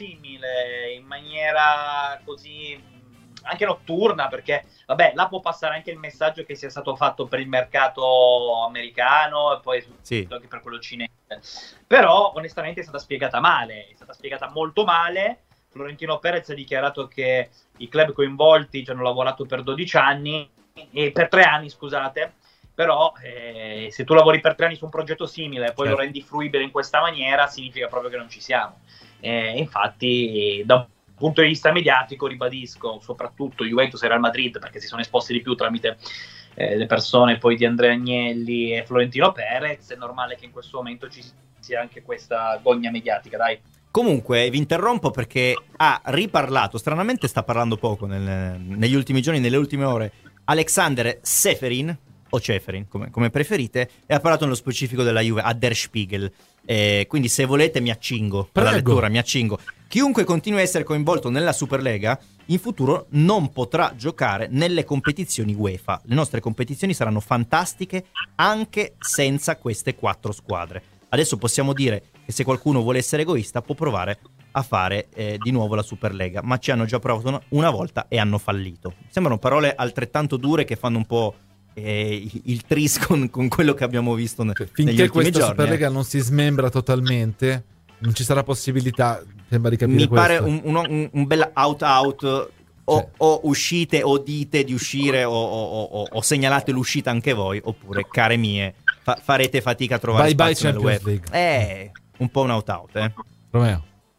simile in maniera così anche notturna, perché vabbè, là può passare anche il messaggio che sia stato fatto per il mercato americano e poi sì. anche per quello cinese, però onestamente è stata spiegata male, è stata spiegata molto male. Florentino Perez ha dichiarato che i club coinvolti ci hanno lavorato per dodici anni e per tre anni, scusate, però eh, se tu lavori per tre anni su un progetto simile e poi certo. lo rendi fruibile in questa maniera, significa proprio che non ci siamo. Eh, infatti da un punto di vista mediatico, ribadisco, soprattutto Juventus e Real Madrid, perché si sono esposti di più tramite eh, le persone poi di Andrea Agnelli e Florentino Perez, è normale che in questo momento ci sia anche questa gogna mediatica, dai. Comunque vi interrompo perché ha riparlato, stranamente sta parlando poco nel, negli ultimi giorni, nelle ultime ore, Alexander Seferin, o Ceferin, come, come preferite, e ha parlato nello specifico della Juve, a Der Spiegel. Eh, quindi se volete mi accingo alla lettura, mi accingo. Chiunque continui a essere coinvolto nella Superlega in futuro non potrà giocare nelle competizioni UEFA. Le nostre competizioni saranno fantastiche anche senza queste quattro squadre. Adesso possiamo dire che se qualcuno vuole essere egoista può provare a fare eh, di nuovo la Superlega, ma ci hanno già provato una, una volta e hanno fallito. Sembrano parole altrettanto dure che fanno un po' eh, il tris con, con quello che abbiamo visto ne, cioè, negli finché ultimi questa giorni. Superlega eh. non si smembra totalmente, non ci sarà possibilità, sembra di capire Mi questo. pare un, un, un bel out-out. O, cioè. o uscite o dite di uscire o, o, o, o segnalate l'uscita anche voi, oppure care mie fa, farete fatica a trovare bye spazio bye nel Champions web. Eh, un po' un out-out, eh. Romeo.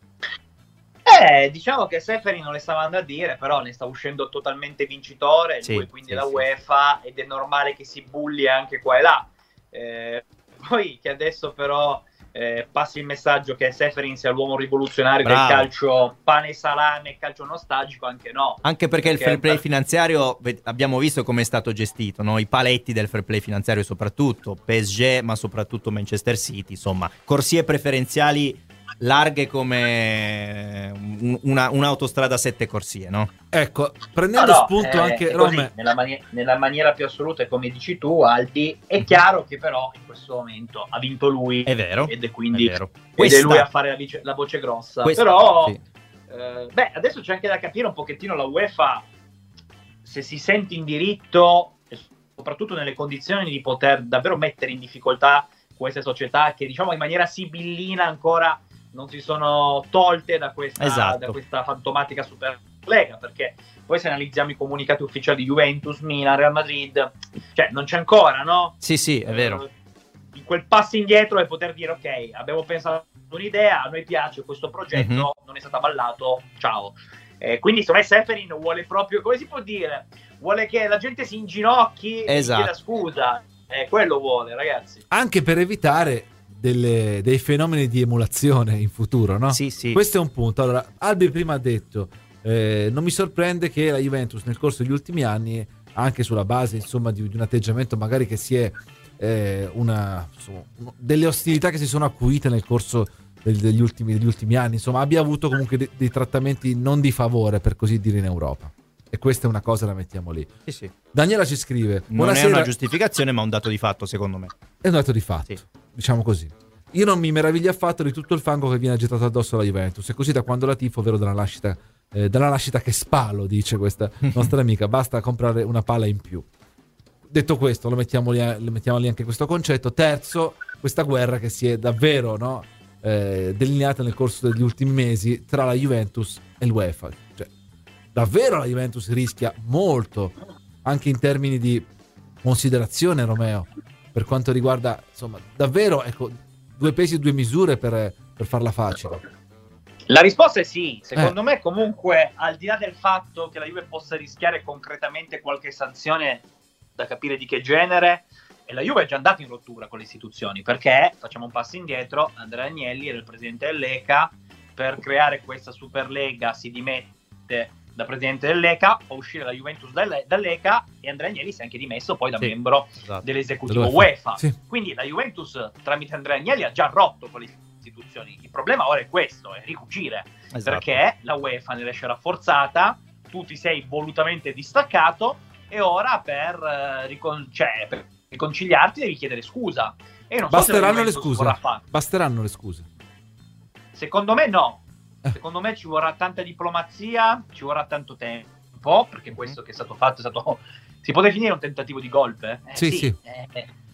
Eh, diciamo che Seferin non le stava andando a dire, però ne sta uscendo totalmente vincitore, sì, lui quindi sì, la sì. UEFA, ed è normale che si bulli anche qua e là. Eh, poi che adesso però eh, passi il messaggio che Seferin sia l'uomo rivoluzionario Bravo. del calcio pane e salame, calcio nostalgico, anche no. Anche perché, perché il fair play per... finanziario abbiamo visto come è stato gestito, no? I paletti del fair play finanziario, soprattutto P S G, ma soprattutto Manchester City, insomma, corsie preferenziali larghe come un, una, un'autostrada a sette corsie, no? Ecco, prendendo no, no, spunto eh, anche così, Rome... nella, mani- nella maniera più assoluta, e come dici tu, Aldi, è chiaro che però in questo momento ha vinto lui, è vero, ed è quindi è vero. Ed Questa... è lui a fare la, vice- la voce grossa. Questa... Però sì. Eh, beh, adesso c'è anche da capire un pochettino la UEFA se si sente in diritto, e soprattutto nelle condizioni di poter davvero mettere in difficoltà queste società che, diciamo, in maniera sibillina ancora non si sono tolte da questa, esatto. da questa fantomatica Superlega, perché poi se analizziamo i comunicati ufficiali di Juventus, Milan, Real Madrid, cioè non c'è ancora, no? Sì, sì, è vero. Eh, quel passo indietro e poter dire ok, abbiamo pensato un'idea, a noi piace questo progetto, mm-hmm. non è stato avallato, ciao. Eh, quindi secondo me Seferin vuole proprio, come si può dire, vuole che la gente si inginocchi esatto. e chieda scusa, eh, quello vuole, ragazzi. Anche per evitare delle, dei fenomeni di emulazione in futuro, no? Sì, sì. Questo è un punto. Allora, Albi prima ha detto eh, non mi sorprende che la Juventus nel corso degli ultimi anni, anche sulla base insomma di, di un atteggiamento magari che si è eh, una insomma, delle ostilità che si sono acuite nel corso del, degli, ultimi, degli ultimi anni, insomma abbia avuto comunque dei, dei trattamenti non di favore, per così dire, in Europa. E questa è una cosa, la mettiamo lì. Sì, sì. Daniela ci scrive: non buonasera. è una giustificazione, ma un dato di fatto, secondo me. È un dato di fatto, sì. Diciamo così. Io non mi meraviglio affatto di tutto il fango che viene gettato addosso alla Juventus. E così da quando la tifo, ovvero dalla nascita, eh, dalla nascita che spallo, dice questa nostra amica. Basta comprare una palla in più. Detto questo, lo mettiamo lì, lo mettiamo lì anche questo concetto. Terzo, questa guerra che si è davvero, no, eh, delineata nel corso degli ultimi mesi tra la Juventus e l'UEFA. Cioè, davvero la Juventus rischia molto, anche in termini di considerazione, Romeo, per quanto riguarda, insomma, davvero, ecco, due pesi e due misure per, per farla facile. La risposta è sì. Secondo eh. me, comunque, al di là del fatto che la Juve possa rischiare concretamente qualche sanzione, da capire di che genere, e la Juve è già andata in rottura con le istituzioni, perché, facciamo un passo indietro, Andrea Agnelli era il presidente dell'E C A, per creare questa Superlega si dimette da presidente dell'E C A, fa uscire la Juventus dall'E C A e Andrea Agnelli si è anche dimesso poi da sì, membro esatto. dell'esecutivo UEFA. Sì. Quindi la Juventus tramite Andrea Agnelli ha già rotto con le istituzioni. Il problema ora è questo, è ricucire, esatto. perché la UEFA ne esce rafforzata, tu ti sei volutamente distaccato e ora per, uh, ricon- cioè, per riconciliarti devi chiedere scusa. E non Basteranno so le scuse. Basteranno le scuse. Secondo me no. Secondo me ci vorrà tanta diplomazia, ci vorrà tanto tempo, perché questo che è stato fatto è stato, si può definire un tentativo di golpe? Eh, sì, sì. sì. È,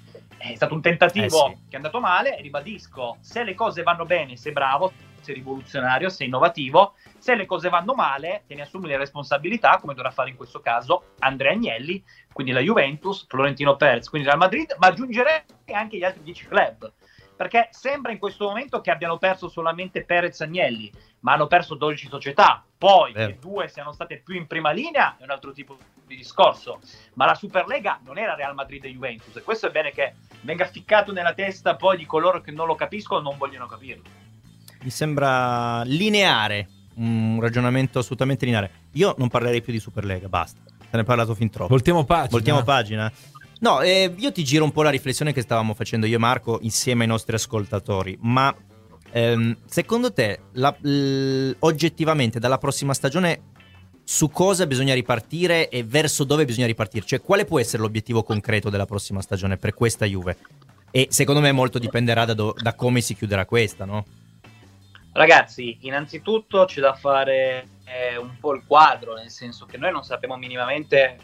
è stato un tentativo eh, sì. che è andato male, ribadisco, se le cose vanno bene sei bravo, sei rivoluzionario, sei innovativo, se le cose vanno male te ne assumi le responsabilità, come dovrà fare in questo caso Andrea Agnelli, quindi la Juventus, Florentino Perez, quindi Real Madrid, ma aggiungerei anche gli altri dieci club, perché sembra in questo momento che abbiano perso solamente Perez e Agnelli, ma hanno perso dodici società. Poi eh. che due siano state più in prima linea è un altro tipo di discorso, ma la Superlega non era Real Madrid e Juventus, e questo è bene che venga ficcato nella testa poi di coloro che non lo capiscono o non vogliono capirlo. Mi sembra lineare, un ragionamento assolutamente lineare. Io non parlerei più di Superlega, basta, se ne è parlato fin troppo. Voltiamo pagina. Voltiamo pagina. No, eh, io ti giro un po' la riflessione che stavamo facendo io e Marco insieme ai nostri ascoltatori, ma ehm, secondo te la, l, oggettivamente dalla prossima stagione su cosa bisogna ripartire e verso dove bisogna ripartire? Cioè, quale può essere l'obiettivo concreto della prossima stagione per questa Juve? E secondo me molto dipenderà da, do, da come si chiuderà questa, no? Ragazzi, innanzitutto c'è da fare eh, un po' il quadro, nel senso che noi non sappiamo minimamente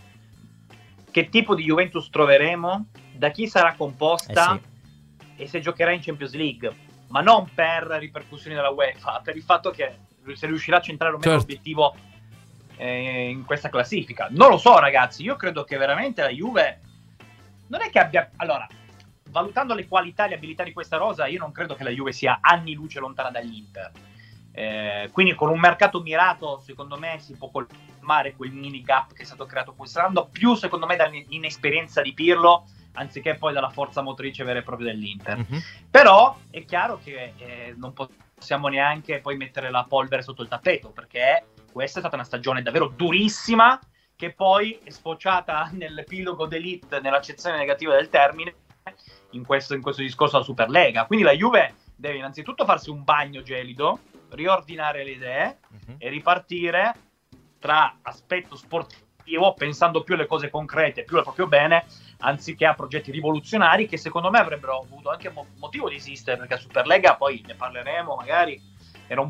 che tipo di Juventus troveremo, da chi sarà composta eh sì. e se giocherà in Champions League, ma non per ripercussioni della UEFA, per il fatto che se riuscirà a centrare o meno certo. l'obiettivo eh, in questa classifica. Non lo so, ragazzi, io credo che veramente la Juve non è che abbia... Allora, valutando le qualità e le abilità di questa rosa, io non credo che la Juve sia anni luce lontana dall'Inter. Eh, quindi con un mercato mirato, secondo me, si può colmare quel mini gap che è stato creato quest'anno, più secondo me dall'inesperienza di Pirlo, anziché poi dalla forza motrice vera e propria dell'Inter. Mm-hmm. Però è chiaro che eh, non possiamo neanche poi mettere la polvere sotto il tappeto, perché questa è stata una stagione davvero durissima, che poi è sfociata nell'epilogo d'elite, nell'accezione negativa del termine, in questo, in questo discorso alla Superlega. Quindi la Juve deve innanzitutto farsi un bagno gelido, riordinare le idee uh-huh. e ripartire tra aspetto sportivo, pensando più alle cose concrete, più al proprio bene, anziché a progetti rivoluzionari che secondo me avrebbero avuto anche mo- motivo di esistere, perché a Superlega, poi ne parleremo magari, era un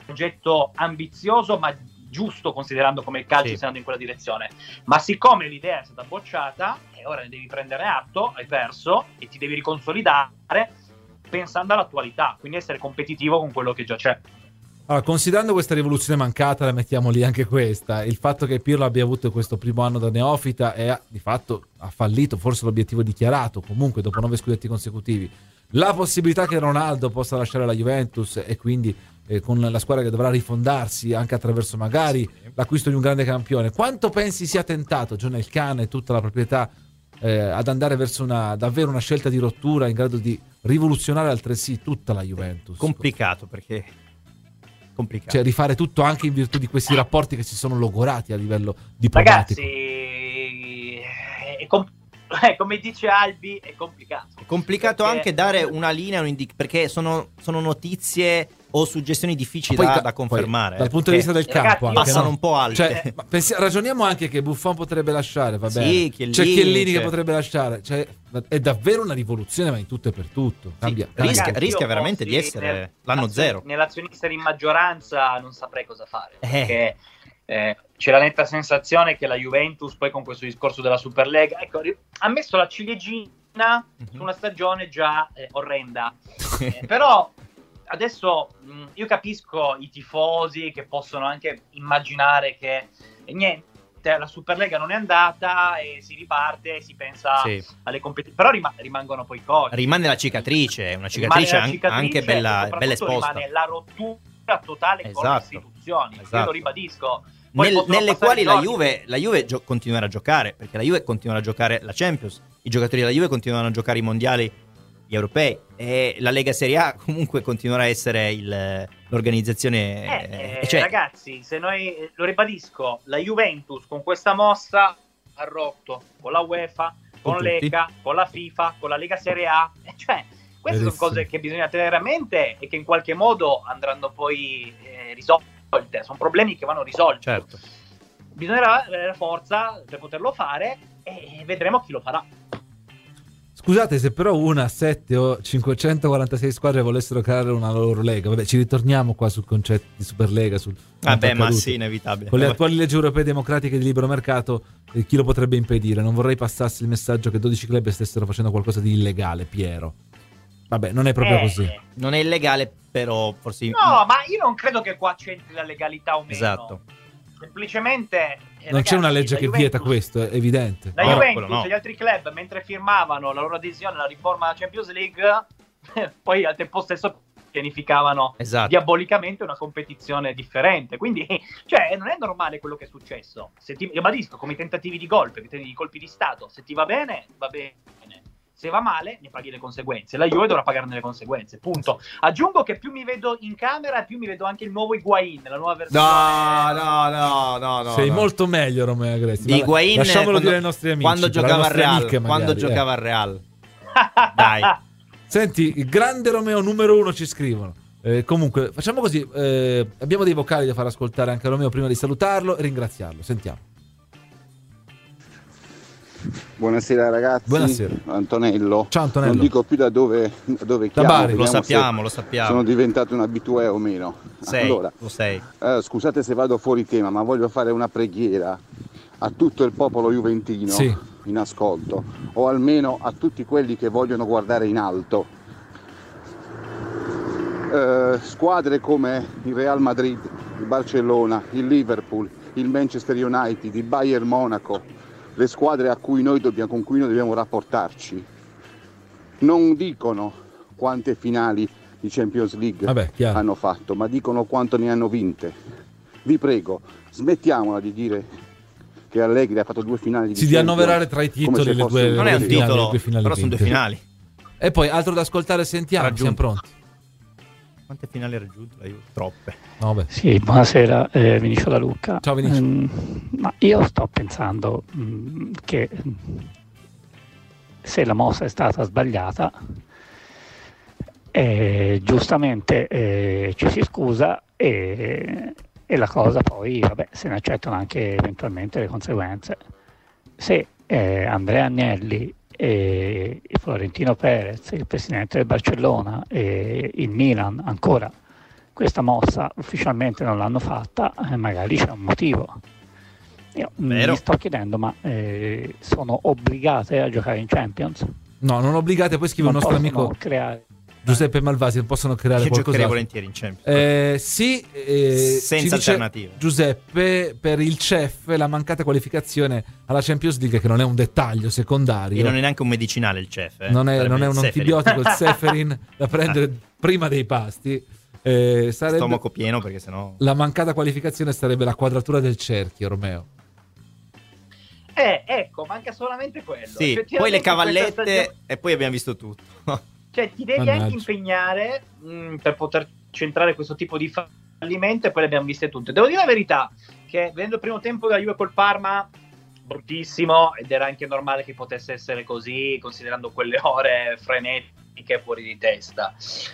progetto ambizioso ma giusto, considerando come il calcio sì. sta andando in quella direzione. Ma siccome l'idea è stata bocciata, e ora ne devi prendere atto, hai perso e ti devi riconsolidare pensando all'attualità, quindi essere competitivo con quello che già c'è. Allora, considerando questa rivoluzione mancata, la mettiamo lì anche questa, il fatto che Pirlo abbia avuto questo primo anno da neofita e di fatto ha fallito forse l'obiettivo dichiarato, comunque dopo nove scudetti consecutivi, la possibilità che Ronaldo possa lasciare la Juventus e quindi eh, con la squadra che dovrà rifondarsi anche attraverso magari sì. l'acquisto di un grande campione, quanto pensi sia tentato John Elkann e tutta la proprietà eh, ad andare verso una davvero una scelta di rottura in grado di rivoluzionare altresì tutta la Juventus? Complicato, perché complicato. Cioè rifare tutto anche in virtù di questi rapporti che si sono logorati a livello diplomatico. Ragazzi, è com- eh, come dice Albi, è complicato. È complicato perché... anche dare una linea, un indic- perché sono, sono notizie o suggestioni difficili da, da, da confermare. Poi, dal punto di vista del campo, ragazzi, anche, passano no? un po' alte. Cioè, ma pensi- ragioniamo anche che Buffon potrebbe lasciare, va bene. Sì, Chiellini, c'è Chiellini c'è... che potrebbe lasciare. Cioè, è davvero una rivoluzione, ma in tutto e per tutto. Cambia, sì, cambia. rischia, rischia veramente di essere nel, l'anno zero. Nell'azionista di maggioranza non saprei cosa fare. Eh. Perché eh, c'è la netta sensazione che la Juventus, poi con questo discorso della Superlega, ecco, ha messo la ciliegina mm-hmm. su una stagione già eh, orrenda. eh, però adesso mh, io capisco i tifosi che possono anche immaginare che eh, niente, la Superlega non è andata e si riparte e si pensa sì. alle competizioni, però rim- rimangono poi cose. Rimane la cicatrice, una cicatrice, an- cicatrice anche bella, bella esposta. Rimane la rottura totale esatto. con le istituzioni, esatto. io lo ribadisco. Nel, nelle quali la Juve, la Juve gio- continuerà a giocare, perché la Juve continuerà a giocare la Champions, i giocatori della Juve continueranno a giocare i mondiali, gli europei, e la Lega Serie A comunque continuerà a essere il, l'organizzazione. Eh, eh, cioè... Ragazzi, se noi, lo ribadisco, la Juventus con questa mossa ha rotto con la UEFA, con, con Lega, con la FIFA, con la Lega Serie A, cioè queste Verissimo. sono cose che bisogna tenere a mente e che in qualche modo andranno poi eh, risolte. Sono problemi che vanno risolti. Certo. Bisognerà avere la forza per poterlo fare e vedremo chi lo farà. Scusate, se però una, sette o cinquecentoquarantasei squadre volessero creare una loro lega, vabbè, ci ritorniamo qua sul concetto di Superlega, sul vabbè, ma sì, inevitabile. Con le attuali leggi europee democratiche di libero mercato, eh, chi lo potrebbe impedire? Non vorrei passasse il messaggio che dodici club stessero facendo qualcosa di illegale, Piero. Vabbè, non è proprio eh, così. Non è illegale, però forse... No, ma io non credo che qua c'entri la legalità o meno. Esatto. Semplicemente... Eh, non ragazzi, c'è una legge che Juventus, vieta questo, è evidente. La no, Juventus no. e gli altri club, mentre firmavano la loro adesione alla riforma della Champions League, poi al tempo stesso pianificavano esatto. diabolicamente una competizione differente. Quindi, cioè, non è normale quello che è successo. Se ti, io ribadisco, come i tentativi di golpe, i colpi di Stato, se ti va bene, va bene. Se va male, ne paghi le conseguenze. La Juve dovrà pagarne le conseguenze, punto. Aggiungo che più mi vedo in camera, più mi vedo anche il nuovo Higuaín, la nuova versione. No, no, no, no, no. Sei no. molto meglio, Romeo Agresti. Di Higuaín, lasciamolo quando, dire ai nostri amici. Quando giocava al Real, magari, quando eh. giocava al Real. Dai. Senti, il grande Romeo numero uno ci scrivono. Eh, comunque, facciamo così. Eh, abbiamo dei vocali da far ascoltare anche a Romeo prima di salutarlo e ringraziarlo. Sentiamo. Buonasera ragazzi, Buonasera. Antonello. Ciao Antonello. Non dico più da dove, da dove chiamo, Bari. Lo sappiamo, lo sappiamo. Sono diventato un abitué o meno. Sei, allora, lo sei. Eh, scusate se vado fuori tema, ma voglio fare una preghiera a tutto il popolo juventino sì. in ascolto, o almeno a tutti quelli che vogliono guardare in alto. Eh, squadre come il Real Madrid, il Barcellona, il Liverpool, il Manchester United, il Bayern Monaco, le squadre a cui noi dobbiamo, con cui noi dobbiamo rapportarci, non dicono quante finali di Champions League Vabbè, hanno fatto, ma dicono quanto ne hanno vinte. Vi prego, smettiamola di dire che Allegri ha fatto due finali di Sì, di annoverare tra i titoli le due, non è un finali, titolo, due finali però sono due finali. E poi altro da ascoltare, sentiamo, siamo pronti. Quante finali ha raggiunto la Juve? Troppe. No, beh. Sì, buonasera, eh, Vinicio da Lucca. Ciao Vinicio. Mm, ma io sto pensando mm, che se la mossa è stata sbagliata, eh, giustamente eh, ci si scusa e, e la cosa poi, vabbè, se ne accettano anche eventualmente le conseguenze. Se eh, Andrea Agnelli e Florentino Perez, il presidente del Barcellona, e il Milan ancora questa mossa ufficialmente non l'hanno fatta, eh, magari c'è un motivo. Io Vero. mi sto chiedendo, ma eh, sono obbligate a giocare in Champions? No, non obbligate, poi scrive non il nostro amico creare... Giuseppe Malvasi, non possono creare Io qualcosa. giocherei volentieri in Champions. Eh, sì, eh, senza alternative. Giuseppe, per il C E F la mancata qualificazione alla Champions League, che non è un dettaglio secondario. E non è neanche un medicinale il C E F. Eh? Non, è, non è un Ceferin. antibiotico, il Ceferin, da prendere prima dei pasti. Eh, sarebbe... Stomaco pieno, perché sennò... La mancata qualificazione sarebbe la quadratura del cerchio, Romeo. Eh, ecco, manca solamente quello. Sì, poi le cavallette stagione... e poi abbiamo visto tutto. Cioè, ti devi Mannaggia. anche impegnare mh, per poter centrare questo tipo di fallimento, e poi le abbiamo viste tutte. Devo dire la verità, che vedendo il primo tempo della Juve col Parma, bruttissimo, ed era anche normale che potesse essere così, considerando quelle ore frenetiche fuori di testa.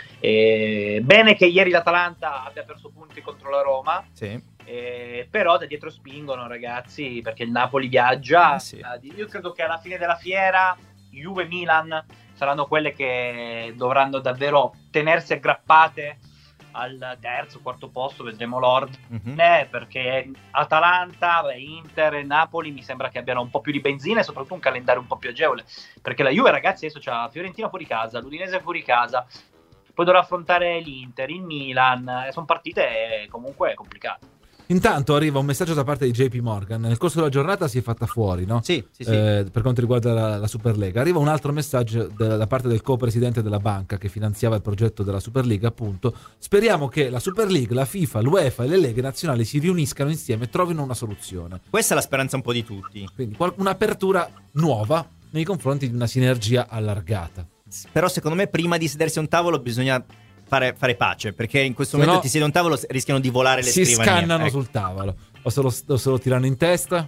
E bene che ieri l'Atalanta abbia perso punti contro la Roma, sì. eh, però da dietro spingono, ragazzi, perché il Napoli viaggia. Eh sì. Io credo che alla fine della fiera Juve-Milan saranno quelle che dovranno davvero tenersi aggrappate al terzo, quarto posto, vedremo l'ordine, mm-hmm. eh, perché Atalanta, Inter e Napoli mi sembra che abbiano un po' più di benzina e soprattutto un calendario un po' più agevole, perché la Juve, ragazzi, adesso c'ha Fiorentina fuori casa, l'Udinese fuori casa, poi dovrà affrontare l'Inter, il Milan, eh, sono partite comunque complicate. Intanto arriva un messaggio da parte di J P Morgan. Nel corso della giornata si è fatta fuori, no? Sì, sì, sì. Eh, per quanto riguarda la, la Superlega. Arriva un altro messaggio da, da parte del co-presidente della banca che finanziava il progetto della Superliga, appunto. Speriamo che la Super League, la FIFA, l'UEFA e le leghe nazionali si riuniscano insieme e trovino una soluzione. Questa è la speranza un po' di tutti. Quindi un'apertura nuova nei confronti di una sinergia allargata. Però secondo me prima di sedersi a un tavolo bisogna Fare, fare pace, perché in questo se momento no, ti siedi a un tavolo, rischiano di volare le si scrivanie. Si scannano ecco. sul tavolo o se, lo, o se lo tirano in testa.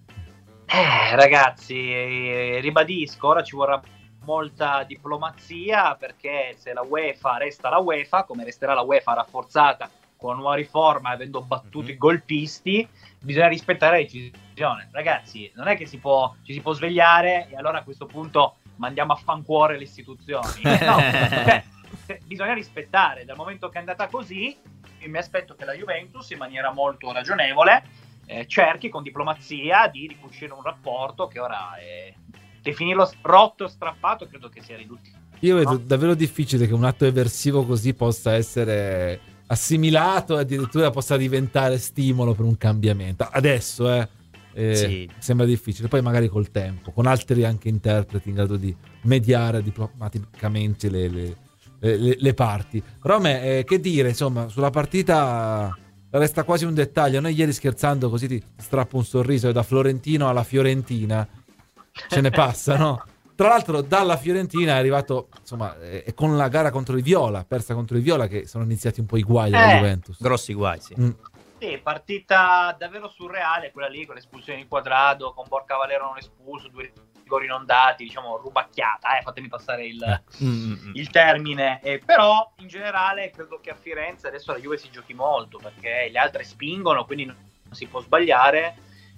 Eh, ragazzi, eh, ribadisco, ora ci vorrà molta diplomazia, perché se la UEFA resta la UEFA, come resterà la UEFA rafforzata con una nuova riforma, avendo battuto mm-hmm. i golpisti, bisogna rispettare la decisione. Ragazzi, non è che si può, ci si può svegliare e allora a questo punto mandiamo a fancuore le istituzioni. Eh, no, cioè, bisogna rispettare. Dal momento che è andata così, io mi aspetto che la Juventus, in maniera molto ragionevole, eh, cerchi con diplomazia di ricucire un rapporto che ora è... definirlo rotto, strappato, credo che sia riduttivo. Io vedo no? davvero difficile che un atto eversivo così possa essere assimilato e addirittura possa diventare stimolo per un cambiamento. Adesso, eh, eh sì. sembra difficile. Poi magari col tempo, con altri anche interpreti in grado di mediare diplomaticamente le... le Le, le parti. Rome, eh, che dire, insomma, sulla partita resta quasi un dettaglio. Noi ieri scherzando così ti strappo un sorriso, e da Florentino alla Fiorentina ce ne passa, no? Tra l'altro dalla Fiorentina è arrivato, insomma, eh, con la gara contro il Viola, persa contro il Viola, che sono iniziati un po' i guai della eh, Juventus. Grossi guai, sì. Mm. Sì, partita davvero surreale quella lì, con l'espulsione di Quadrado, con Borca Valero non espulso, due rigori inondati, diciamo rubacchiata, eh, fatemi passare il, eh. mm-hmm. il termine, eh, però in generale credo che a Firenze adesso la Juve si giochi molto, perché gli altri spingono, quindi non si può sbagliare,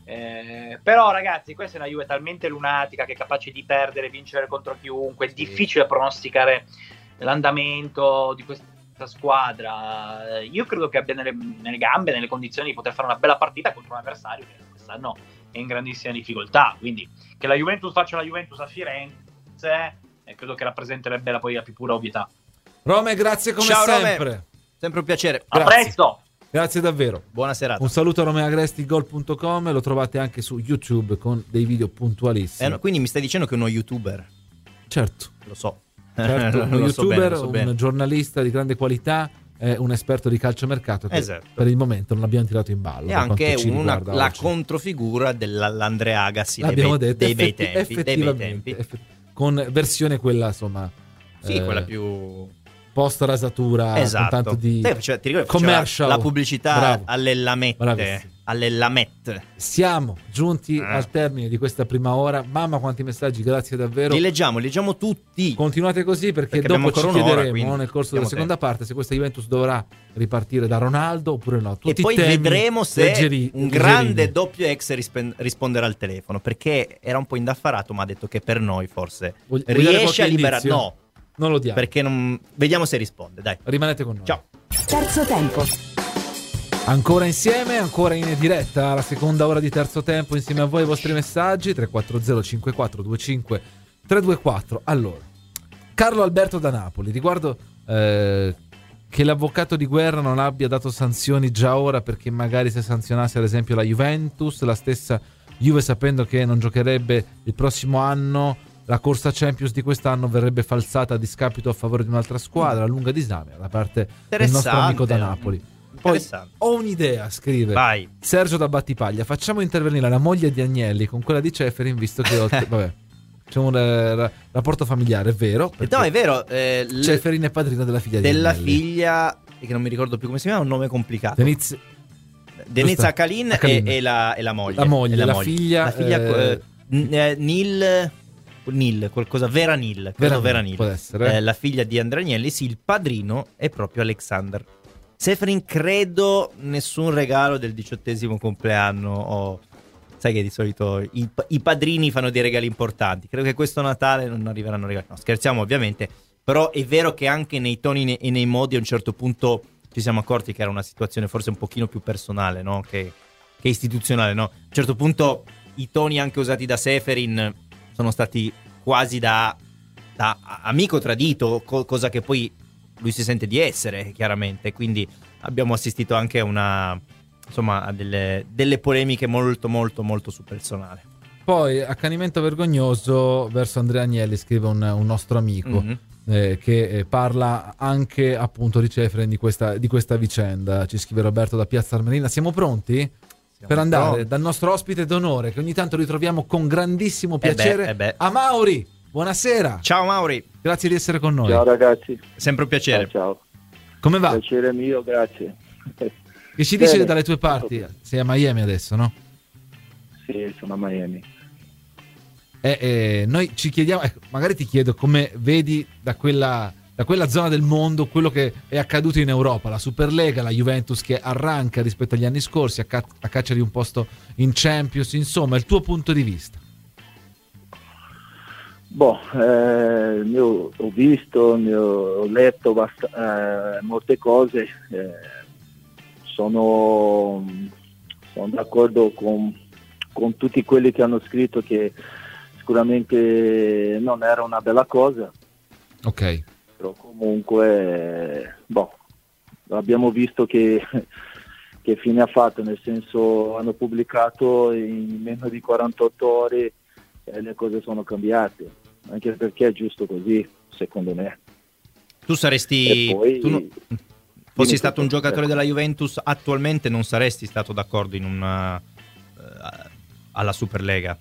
eh, però ragazzi, questa è una Juve talmente lunatica che è capace di perdere e vincere contro chiunque, è sì. difficile pronosticare l'andamento di questa squadra. Io credo che abbia nelle, nelle gambe, nelle condizioni di poter fare una bella partita contro un avversario che quest'anno è in grandissima difficoltà, quindi che la Juventus faccia la Juventus a Firenze eh, credo che rappresenterebbe la, poi la più pura ovvietà. Rome, grazie come Ciao, sempre Rome. Sempre un piacere. A grazie. presto. Grazie davvero. Buona serata. Un saluto a Romeo Agresti, gol punto com, lo trovate anche su YouTube con dei video puntualissimi. Eh, no, quindi mi stai dicendo che è uno youtuber? Certo. Lo so. Certo, uno lo youtuber, so bene, lo so un bene. giornalista di grande qualità, è un esperto di calciomercato che esatto. per il momento non abbiamo tirato in ballo. E anche una, la oggi. controfigura dell'Andrea Agassi l'abbiamo dei, detto, dei, bei effetti, tempi, dei bei tempi. Effetti, con versione quella insomma sì, eh, quella più post rasatura, esatto. con tanto di Te, cioè, ti ricordi, commercial, la pubblicità bravo. alle lamette, alle lamette. Siamo giunti ah. al termine di questa prima ora. Mamma quanti messaggi, grazie davvero. Li leggiamo, li leggiamo tutti. Continuate così perché, perché dopo ci chiederemo un'ora, nel corso della seconda tempo. parte se questa Juventus dovrà ripartire da Ronaldo oppure no. Tutti e poi temi vedremo se leggeri, un grande doppio ex risp- risponderà al telefono, perché era un po' indaffarato, ma ha detto che per noi forse Voglio riesce a liberare. No, non lo diamo. Perché non... vediamo se risponde, dai. Rimanete con noi. Ciao. Terzo tempo. Ancora insieme, ancora in diretta alla seconda ora di Terzo Tempo, insieme a voi i vostri messaggi tre quattro zero cinque quattro due cinque tre due quattro. Allora, Carlo Alberto da Napoli, riguardo eh, che l'avvocato di guerra non abbia dato sanzioni già ora, perché magari se sanzionasse ad esempio la Juventus, la stessa Juve, sapendo che non giocherebbe il prossimo anno, la corsa Champions di quest'anno verrebbe falsata a discapito a favore di un'altra squadra. Lunga disame da parte del nostro amico da Napoli. Poi ho un'idea, scrive Vai. Sergio da Battipaglia, facciamo intervenire la moglie di Agnelli con quella di Ceferin, visto che ho, vabbè, c'è un eh, rapporto familiare, è vero? No, è vero. Eh, Ceferin è padrino della figlia della di Agnelli. figlia, che non mi ricordo più come si chiama, un nome complicato. Deniz Deniz Akalin e, e, la, e la moglie. La moglie, la, la moglie. figlia, la figlia eh, eh, Nil Nil, qualcosa, Vera Nil, Vera, Vera Nil. Può essere. Eh, la figlia di Andrea Agnelli, sì, il padrino è proprio Alexander Ceferin. Credo nessun regalo del diciottesimo compleanno o... Sai che di solito i, i padrini fanno dei regali importanti. Credo che questo Natale non arriveranno regali. No, scherziamo ovviamente, però è vero che anche nei toni e nei modi a un certo punto ci siamo accorti che era una situazione forse un pochino più personale, no? che, che istituzionale, no? A un certo punto i toni anche usati da Ceferin sono stati quasi da, da amico tradito, co- cosa che poi lui si sente di essere, chiaramente. Quindi abbiamo assistito anche a una, insomma, a delle, delle polemiche molto molto molto sul personale. Poi accanimento vergognoso verso Andrea Agnelli, scrive un, un nostro amico, mm-hmm. eh, che eh, parla anche appunto di Ceferin, di questa, di questa vicenda. Ci scrive Roberto da Piazza Armerina. Siamo pronti? Siamo per andare pronti. Dal nostro ospite d'onore, che ogni tanto ritroviamo con grandissimo piacere, eh beh, eh beh. a Mauri. Buonasera. Ciao Mauri. Grazie di essere con noi. Ciao ragazzi. Sempre un piacere. Ciao, ciao. Come va? Piacere mio, grazie. Che ci dice dalle tue parti? Sei a Miami adesso, no? Sì, sono a Miami. Eh, eh, noi ci chiediamo, ecco, magari ti chiedo come vedi da quella, da quella zona del mondo quello che è accaduto in Europa, la Superlega, la Juventus che arranca rispetto agli anni scorsi a, ca- a caccia di un posto in Champions, insomma, il tuo punto di vista. Boh, eh, io ho visto, ne ho letto bast- eh, molte cose, eh, sono, sono d'accordo con, con tutti quelli che hanno scritto che sicuramente non era una bella cosa. Ok. Però comunque, boh, abbiamo visto che, che fine ha fatto, nel senso hanno pubblicato in meno di quarantotto ore e le cose sono cambiate, anche perché è giusto così, secondo me. Tu saresti, poi, tu no, fossi stato un giocatore della Juventus attualmente, non saresti stato d'accordo in una uh, alla Superlega?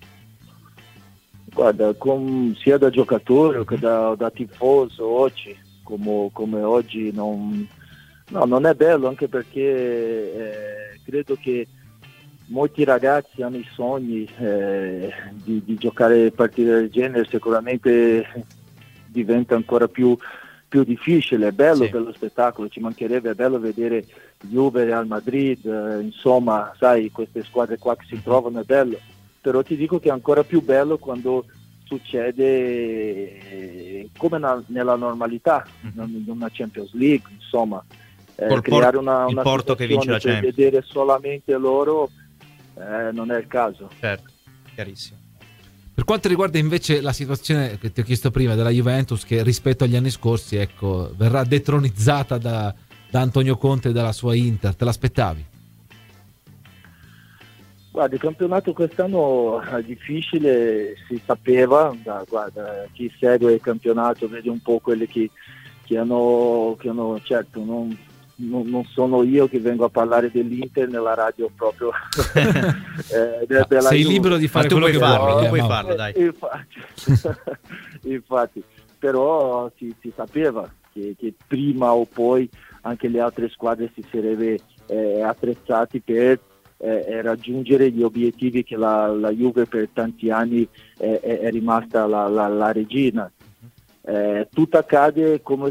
Guarda, con, sia da giocatore che da, da tifoso oggi, come, come oggi, non, no, non è bello, anche perché eh, credo che molti ragazzi hanno i sogni eh, di, di giocare partite del genere, sicuramente diventa ancora più, più difficile. È bello, sì, per lo spettacolo, ci mancherebbe, è bello vedere Juve, Real Madrid, eh, insomma, sai, queste squadre qua che si trovano, è bello. Però ti dico che è ancora più bello quando succede eh, come na, nella normalità, in una Champions League, insomma, eh, creare una, una Porto che vince la Champions. Vedere solamente loro eh, non è il caso. Certo, chiarissimo. Per quanto riguarda invece la situazione che ti ho chiesto prima della Juventus, che rispetto agli anni scorsi, ecco, verrà detronizzata da, da Antonio Conte e dalla sua Inter, te l'aspettavi? Guarda, il campionato quest'anno è difficile, si sapeva, da, guarda, chi segue il campionato vede un po' quelli che, che, hanno, che hanno, certo, non, non, non sono io che vengo a parlare dell'Inter nella radio proprio. eh, de, no, sei Juve. Libero di fare quello che farlo, vuoi, puoi farlo, dai. Infatti, infatti, però si, si sapeva che, che prima o poi anche le altre squadre si sarebbero eh, attrezzati per Eh, raggiungere gli obiettivi che la, la Juve per tanti anni eh, è rimasta la, la, la regina. Eh, tutto accade come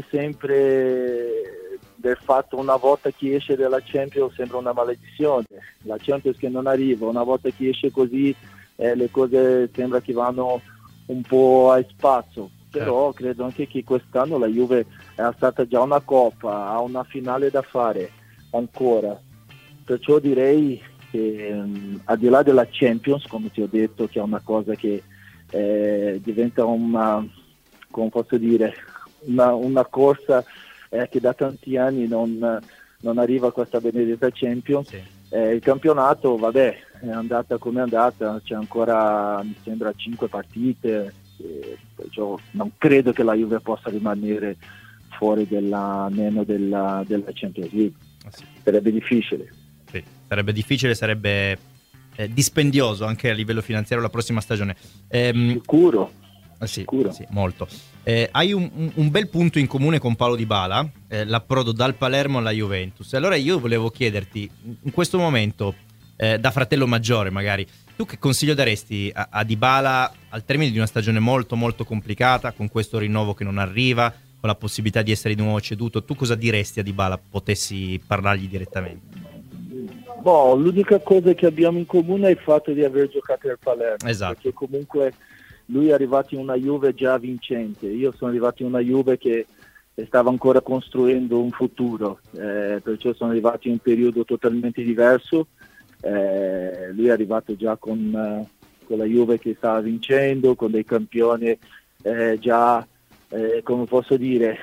sempre del fatto, una volta che esce dalla Champions sembra una maledizione, la Champions che non arriva, una volta che esce così eh, le cose sembra che vanno un po' a spazio. però credo anche che quest'anno la Juve è stata già una Coppa, ha una finale da fare ancora, perciò direi che um, al di là della Champions, come ti ho detto, che è una cosa che eh, diventa una, come posso dire, una, una corsa eh, che da tanti anni non, non arriva a questa benedetta Champions. Sì. Eh, il campionato, vabbè, è andata come è andata, c'è ancora, mi sembra, cinque partite, eh, perciò non credo che la Juve possa rimanere fuori della, meno della, della Champions League. Ah, sì. Sarebbe difficile. Sì, sarebbe difficile, sarebbe eh, dispendioso anche a livello finanziario la prossima stagione. Ehm, Sicuro. Eh sì, sì, molto. Eh, hai un, un, un bel punto in comune con Paulo Dybala, eh, l'approdo dal Palermo alla Juventus. Allora io volevo chiederti, in questo momento, eh, da fratello maggiore magari, tu che consiglio daresti a, a Dybala al termine di una stagione molto molto complicata, con questo rinnovo che non arriva, con la possibilità di essere di nuovo ceduto? Tu cosa diresti a Dybala, potessi parlargli direttamente? Boh, l'unica cosa che abbiamo in comune è il fatto di aver giocato al Palermo. Esatto. Perché comunque lui è arrivato in una Juve già vincente, io sono arrivato in una Juve che stava ancora costruendo un futuro, eh, perciò sono arrivato in un periodo totalmente diverso. Eh, lui è arrivato già con, uh, con la Juve che stava vincendo, con dei campioni eh, già, eh, come posso dire,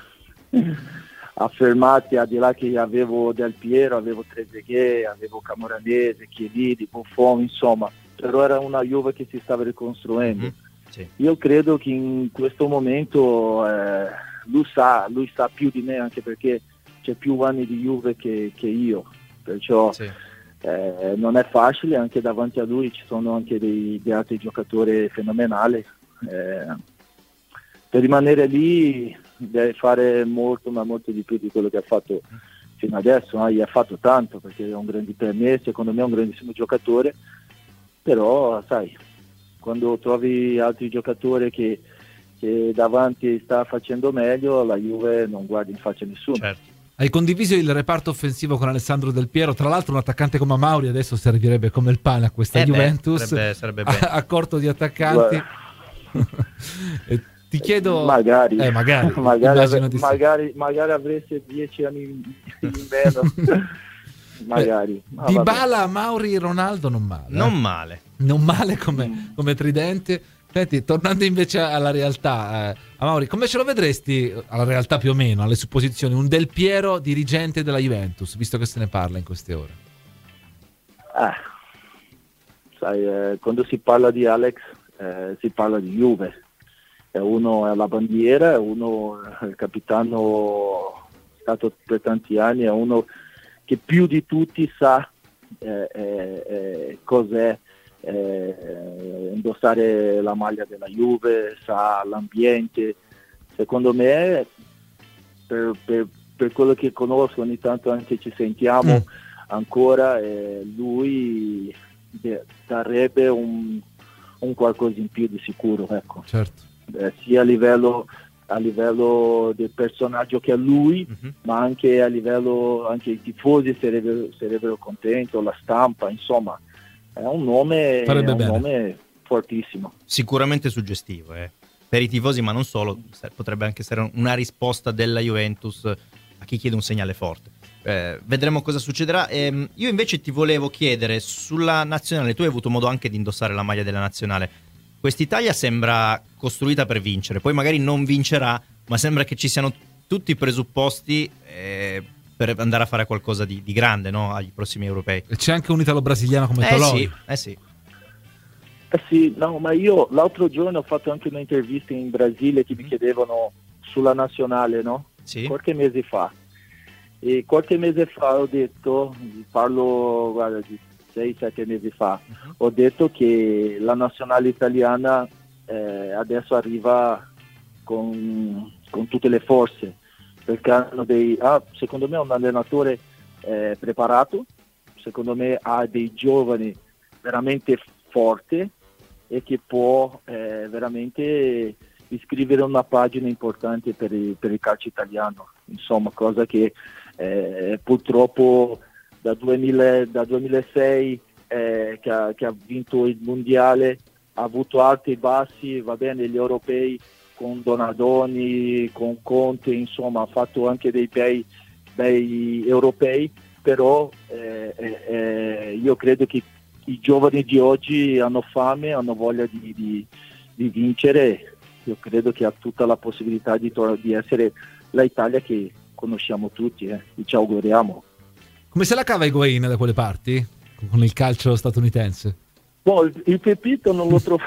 affermati, al di là che avevo Del Piero, avevo Trezeguet, avevo Camoranesi, Chiellini, Buffon, insomma, però era una Juve che si stava ricostruendo. Mm-hmm. Sì. Io credo che in questo momento eh, lui sa, lui sa più di me, anche perché c'è più anni di Juve che, che io, perciò sì. eh, non è facile, anche davanti a lui ci sono anche dei, dei altri giocatori fenomenali. Eh, per rimanere lì deve fare molto, ma molto di più di quello che ha fatto fino adesso. No? Gli ha fatto tanto, perché è un grande per me, secondo me è un grandissimo giocatore, però sai, quando trovi altri giocatori che, che davanti sta facendo meglio, la Juve non guarda in faccia a nessuno. Certo. Hai condiviso il reparto offensivo con Alessandro Del Piero, tra l'altro un attaccante come Mauri adesso servirebbe come il pane a questa eh Juventus, beh, sarebbe, sarebbe bene. A, a corto di attaccanti. E ti chiedo, magari, eh, magari, magari, magari, magari avreste dieci anni in meno. Magari. Ah, Dybala, Mauri, Ronaldo non male. Non eh? male. Non male come, mm. come tridente. Senti, tornando invece alla realtà, eh, a Mauri, come ce lo vedresti, alla realtà più o meno, alle supposizioni, un Del Piero dirigente della Juventus, visto che se ne parla in queste ore? Eh, sai, eh, quando si parla di Alex, eh, si parla di Juve. Uno è la bandiera, uno è il capitano, è stato per tanti anni, è uno che più di tutti sa eh, eh, cos'è eh, indossare la maglia della Juve, sa l'ambiente. Secondo me, per, per, per quello che conosco, ogni tanto anche ci sentiamo mm. ancora, eh, lui darebbe un, un qualcosa in più di sicuro, ecco. Certo. Eh, sia a livello a livello del personaggio che è lui, uh-huh. ma anche a livello, anche i tifosi sarebbero, sarebbero contenti, la stampa, insomma è un nome, è un nome fortissimo, sicuramente suggestivo eh. per i tifosi, ma non solo, potrebbe anche essere una risposta della Juventus a chi chiede un segnale forte. Eh, vedremo cosa succederà. Eh, io invece ti volevo chiedere sulla nazionale, tu hai avuto modo anche di indossare la maglia della nazionale. Quest'Italia sembra costruita per vincere, poi magari non vincerà, ma sembra che ci siano tutti i presupposti eh, per andare a fare qualcosa di, di grande, no? Agli prossimi europei. E c'è anche un italo-brasiliano come eh Toloi. Sì, eh sì. Eh sì, no, ma io l'altro giorno ho fatto anche un'intervista in Brasile che mi chiedevano sulla nazionale, no? Sì. Qualche mese fa. E qualche mese fa ho detto, parlo, guarda, di sei sette mesi fa, uh-huh. ho detto che la nazionale italiana eh, adesso arriva con, con tutte le forze, perché hanno dei, ah, secondo me è un allenatore eh, preparato, secondo me ha dei giovani veramente forti e che può eh, veramente iscrivere una pagina importante per il, per il calcio italiano, insomma, cosa che eh, purtroppo da, duemila, da duemilasei eh, che, ha, che ha vinto il mondiale, ha avuto alti e bassi, va bene, gli europei con Donadoni, con Conte, insomma ha fatto anche dei bei, bei europei, però eh, eh, io credo che i giovani di oggi hanno fame, hanno voglia di, di, di vincere. Io credo che ha tutta la possibilità di, di essere la Italia che conosciamo tutti, eh, e ci auguriamo. Come se la cava Higuaín da quelle parti? Con il calcio statunitense? Boh, il, il Pepito non lo trovo.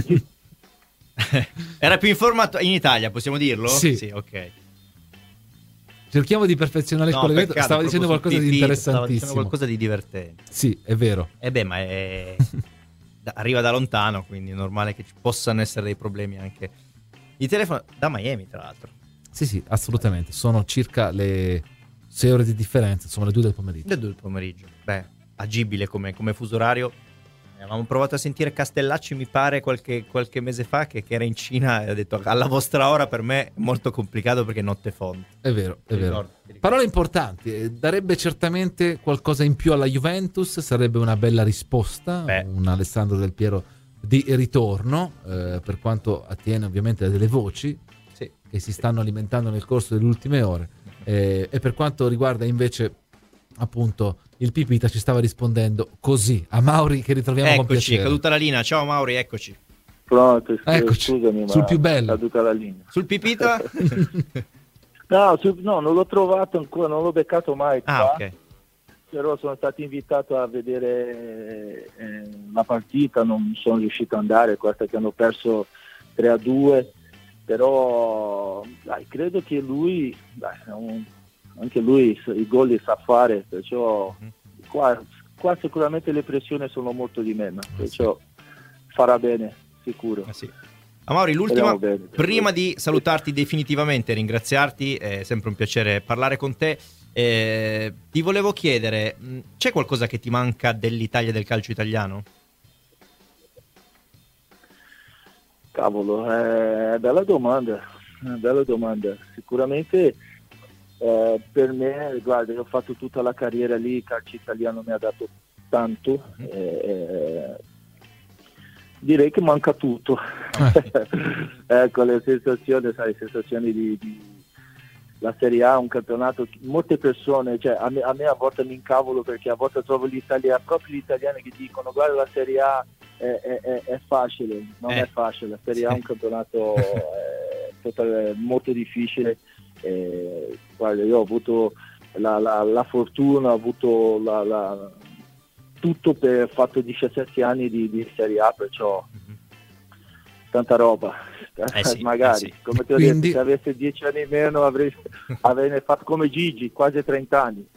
Era più informato in Italia, possiamo dirlo? Sì. Sì, ok. Cerchiamo di perfezionare il No, collegamento. peccato, Stava dicendo qualcosa Pipì, di stava interessantissimo. dicendo qualcosa di divertente. Sì, è vero. E beh, ma è... da, arriva da lontano, quindi è normale che ci possano essere dei problemi anche di telefono. Da Miami, tra l'altro. Sì, sì, assolutamente. Sono circa le sei ore di differenza, insomma le due del pomeriggio. Le due del pomeriggio. Beh, agibile come, come fuso orario. Avevamo provato a sentire Castellacci, mi pare, qualche, qualche mese fa, che, che era in Cina e ha detto alla vostra ora per me è molto complicato perché è notte fonte. È vero, è Ti vero. ricordo, ti ricordo. Parole importanti, eh, darebbe certamente qualcosa in più alla Juventus, sarebbe una bella risposta, Beh. un Alessandro Del Piero di ritorno, eh, per quanto attiene ovviamente a delle voci sì. che si stanno alimentando nel corso delle ultime ore, eh, e per quanto riguarda invece appunto il Pipita ci stava rispondendo così a Mauri, che ritroviamo con Eccoci, piacere. è caduta la linea. Ciao Mauri, eccoci. Pronto, Eccoci, scusami, sul ma più bello. è caduta la linea. Sul Pipita? no, su, no, non l'ho trovato ancora, non l'ho beccato mai qua, Ah, ok. però sono stato invitato a vedere eh, la partita, non sono riuscito ad andare, questa che hanno perso tre a due, però dai, credo che lui, dai, è un, anche lui i gol li sa fare, perciò qua, qua sicuramente le pressioni sono molto di meno, perciò farà bene, sicuro. Ah, sì. Amaury, l'ultima, bene, prima di salutarti definitivamente, ringraziarti, è sempre un piacere parlare con te, eh, ti volevo chiedere, mh, c'è qualcosa che ti manca dell'Italia, del calcio italiano? Cavolo, è bella domanda, è bella domanda, sicuramente. Eh, per me, guarda, io ho fatto tutta la carriera lì, il calcio italiano mi ha dato tanto, eh, direi che manca tutto. Ecco, le sensazioni, sai, le sensazioni di, di la Serie A, un campionato, molte persone, cioè a me, a me a volte mi incavolo perché a volte trovo l'Italia, proprio gli italiani che dicono guarda la Serie A è, è, è, è facile, non Eh. è facile, la Serie A è un campionato eh, total- molto difficile. Eh, guarda, io ho avuto la, la, la fortuna, ho avuto la, la, tutto per fatto diciassette anni di, di Serie A, perciò tanta roba. Eh sì, Magari, eh sì. come ti ho Quindi- detto, se avessi dieci anni in meno avrei, avrei fatto come Gigi, quasi trenta anni.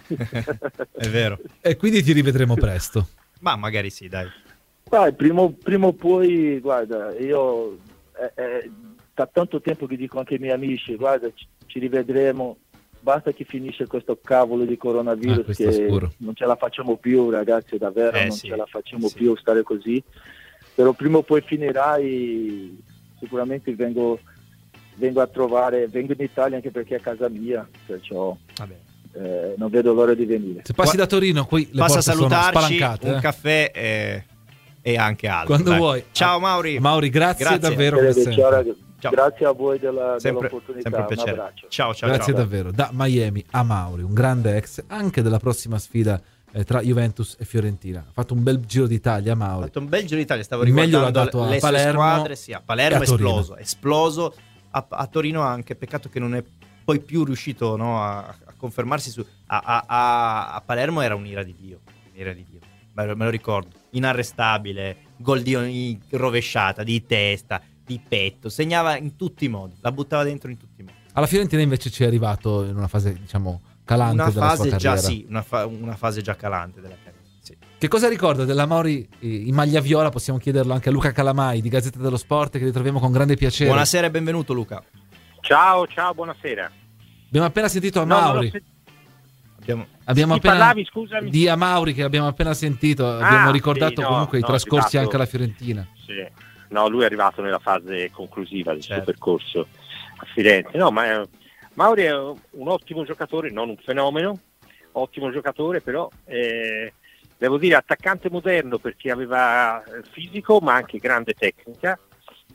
È vero. E quindi ti rivedremo presto. Ma magari sì, dai. Dai, prima, prima o poi, guarda, io è, è, da tanto tempo che dico anche ai miei amici, guarda, ci, ci rivedremo, basta che finisce questo cavolo di Ah, coronavirus, questo che sicuro. non ce la facciamo più, ragazzi, davvero, Eh, non sì, ce la facciamo sì. più stare così, però prima o poi finirà e sicuramente vengo, vengo a trovare, vengo in Italia anche perché è a casa mia, perciò Vabbè. eh, non vedo l'ora di venire. Se passi Qua- da Torino, qui le Passa a porte sono salutarci, spalancate. un eh. caffè e, e anche altro. Quando dai. vuoi. Ciao Mauri. Mauri, grazie, Grazie. davvero come Ciao, sempre. ragazzi. Ciao. Grazie a voi della, Sempre, dell'opportunità, sempre un un piacere. abbraccio. Ciao, ciao, Grazie ciao. davvero. Da Miami a Mauri, un grande ex anche della prossima sfida eh, tra Juventus e Fiorentina. Ha fatto un bel giro d'Italia Ha Mauri. fatto un bel giro d'Italia, stavo Il meglio riguardando l'ha dato a le sue Palermo squadre, sì, a Palermo e è a Torino. esploso, è esploso a, a Torino anche, peccato che non è poi più riuscito, no, a, a confermarsi su a, a- a- a Palermo era un'ira di Dio, un'ira di Dio. Me lo, me lo ricordo, inarrestabile, gol di ogni rovesciata, di testa, di petto, segnava in tutti i modi, la buttava dentro in tutti i modi. Alla Fiorentina invece ci è arrivato in una fase, diciamo, calante Una della fase sua già carriera. sì, una, fa- una fase già calante della carriera. Sì. Che cosa ricorda della Mauri eh, in maglia viola? Possiamo chiederlo anche a Luca Calamai di Gazzetta dello Sport, che ritroviamo con grande piacere. Buonasera e benvenuto Luca. Ciao, ciao, buonasera. Abbiamo appena sentito a No, non ho Mauri. sen- Abbiamo... Abbiamo Chi appena parlavi, scusami? di Amauri che abbiamo appena sentito, abbiamo Ah, ricordato sì, no, comunque no, i trascorsi esatto. anche alla Fiorentina. Sì. No, lui è arrivato nella fase conclusiva del Certo. suo percorso a Firenze. No, ma è- Mauri è un ottimo giocatore, non un fenomeno, ottimo giocatore, però eh, devo dire attaccante moderno perché aveva fisico ma anche grande tecnica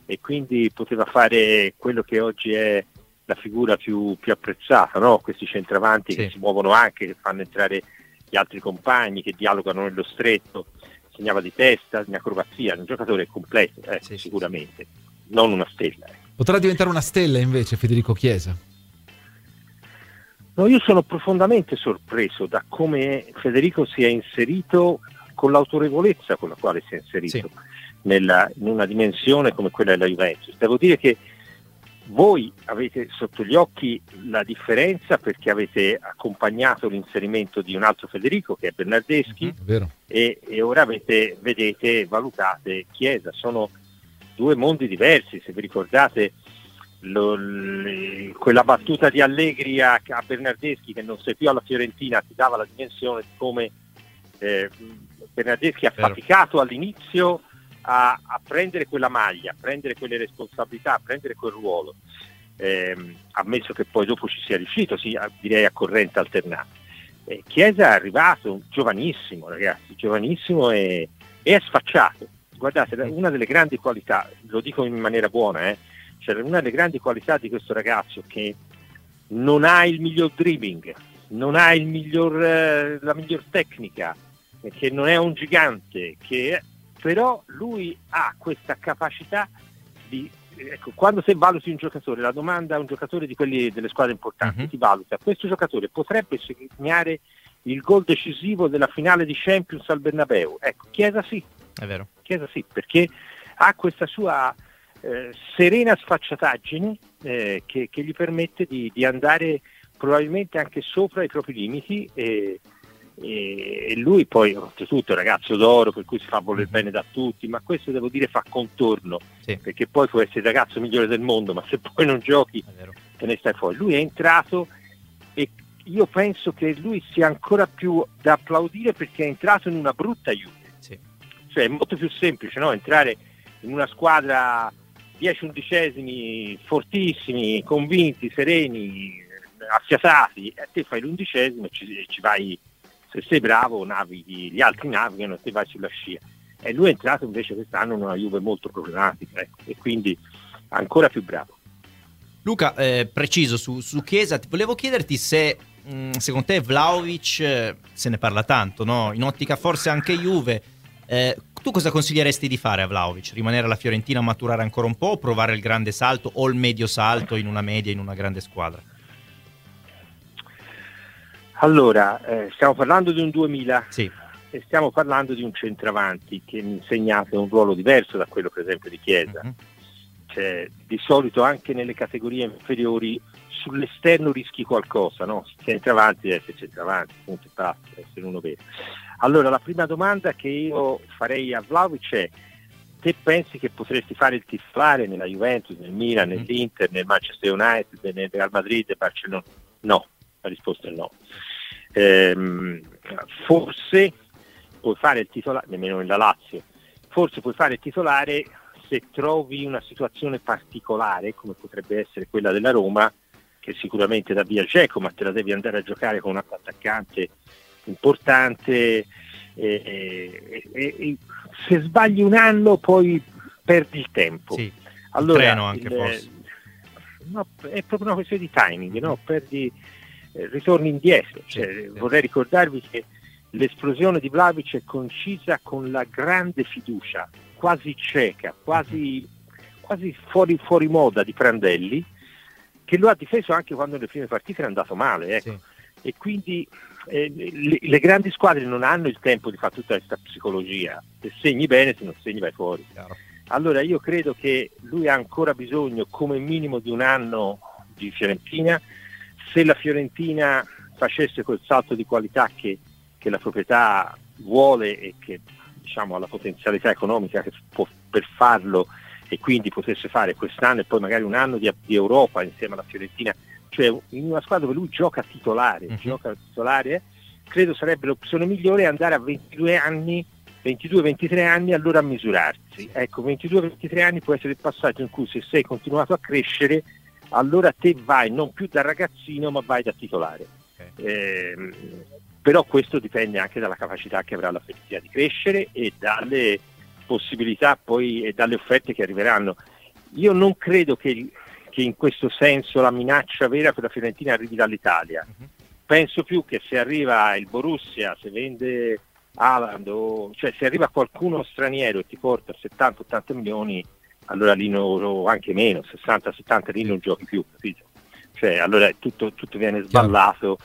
e quindi poteva fare quello che oggi è la figura più, più apprezzata, no? Questi centravanti sì. che si muovono anche, che fanno entrare gli altri compagni, che dialogano nello stretto, segnava di testa, in acrobazia, un giocatore completo, eh, sì, sicuramente, sì. non una stella. Eh. Potrà diventare una stella invece Federico Chiesa? No, io sono profondamente sorpreso da come Federico si è inserito con l'autorevolezza con la quale si è inserito sì. nella, in una dimensione come quella della Juventus. Devo dire che voi avete sotto gli occhi la differenza perché avete accompagnato l'inserimento di un altro Federico che è Bernardeschi mm-hmm, e, e ora avete, vedete, valutate Chiesa. Sono due mondi diversi, se vi ricordate lo, le, quella battuta di Allegri a, a Bernardeschi che non sei più alla Fiorentina ti dava la dimensione di come eh, Bernardeschi ha Vero. faticato all'inizio A, a prendere quella maglia, a prendere quelle responsabilità, a prendere quel ruolo, eh, ammesso che poi dopo ci sia riuscito, sì, a, direi a corrente alternata. Eh, Chiesa è arrivato giovanissimo, ragazzi, giovanissimo e, e è sfacciato. Guardate, una delle grandi qualità, lo dico in maniera buona, eh, cioè una delle grandi qualità di questo ragazzo che non ha il miglior dribbling, non ha il miglior, eh, la miglior tecnica, che non è un gigante, che è, però lui ha questa capacità di, ecco, quando se valuti un giocatore, la domanda a un giocatore di quelli delle squadre importanti, uh-huh. ti valuta, questo giocatore potrebbe segnare il gol decisivo della finale di Champions al Bernabeu. Ecco, Chiesa sì, è vero. Chiesa sì, perché ha questa sua eh, serena sfacciataggine eh, che, che gli permette di, di andare probabilmente anche sopra i propri limiti e e lui poi oltretutto è un ragazzo d'oro per cui si fa voler bene da tutti, ma questo devo dire fa contorno sì. perché poi può essere il ragazzo migliore del mondo ma se poi non giochi te ne stai fuori. Lui è entrato e io penso che lui sia ancora più da applaudire perché è entrato in una brutta Juve sì. cioè è molto più semplice, no? Entrare in una squadra dieci undicesimi fortissimi, convinti, sereni, affiatati, e te fai l'undicesimo e ci, ci vai. Se sei bravo navighi, gli altri navigano e te vai sulla scia. E lui è entrato invece quest'anno in una Juve molto problematica, ecco, e quindi ancora più bravo. Luca, eh, preciso su, su Chiesa, ti volevo chiederti se mh, secondo te Vlahovic, eh, se ne parla tanto, no? In ottica forse anche Juve, eh, tu cosa consiglieresti di fare a Vlahovic? Rimanere alla Fiorentina, maturare ancora un po', o provare il grande salto o il medio salto in una media, in una grande squadra? Allora, eh, stiamo parlando di un duemila sì. e stiamo parlando di un centravanti che mi insegnate un ruolo diverso da quello per esempio di Chiesa. Uh-huh. Cioè, di solito anche nelle categorie inferiori sull'esterno rischi qualcosa, no? Centravanti deve essere centravanti, punto e basta, deve essere uno vero. Allora, la prima domanda che io farei a Vlahovic è: te pensi che potresti fare il titolare nella Juventus, nel Milan, uh-huh. nell'Inter, nel Manchester United, nel Real Madrid, nel Barcellona? No. La risposta è no. Ehm, forse puoi fare il titolare, nemmeno nella Lazio, forse puoi fare il titolare se trovi una situazione particolare, come potrebbe essere quella della Roma, che sicuramente dà via Dzeko, ma te la devi andare a giocare con un altro attaccante importante. E, e, e, e se sbagli un anno poi perdi il tempo. Sì, allora, il treno anche il, forse. No, è proprio una questione di timing, no? Perdi ritorni indietro, cioè, sì, sì. Vorrei ricordarvi che l'esplosione di Vlahovic è concisa con la grande fiducia, quasi cieca, quasi, quasi fuori, fuori moda di Prandelli, che lo ha difeso anche quando nelle prime partite è andato male, ecco. Sì. E quindi eh, le, le grandi squadre non hanno il tempo di fare tutta questa psicologia, se segni bene, se non segni vai fuori. Chiaro. Allora io credo che lui ha ancora bisogno come minimo di un anno di Fiorentina. Se la Fiorentina facesse quel salto di qualità che, che la proprietà vuole e che diciamo ha la potenzialità economica che può per farlo, e quindi potesse fare quest'anno e poi magari un anno di, di Europa insieme alla Fiorentina, cioè in una squadra dove lui gioca titolare, uh-huh. gioca titolare, credo sarebbe l'opzione migliore andare a ventidue anni, ventidue ventitré anni, allora a misurarsi. Sì. Ecco, ventidue ventitré anni può essere il passaggio in cui se sei continuato a crescere, allora te vai non più da ragazzino ma vai da titolare. Okay. Eh, però questo dipende anche dalla capacità che avrà la Fiorentina di crescere e dalle possibilità poi e dalle offerte che arriveranno. io non credo che, che in questo senso la minaccia vera per la Fiorentina arrivi dall'Italia. Uh-huh. Penso più che se arriva il Borussia, se vende Haaland, o, cioè se arriva qualcuno straniero e ti porta settanta ottanta milioni, allora lì no, o anche meno, sessanta settanta lì non giochi più, capito? Cioè allora tutto, tutto viene sballato.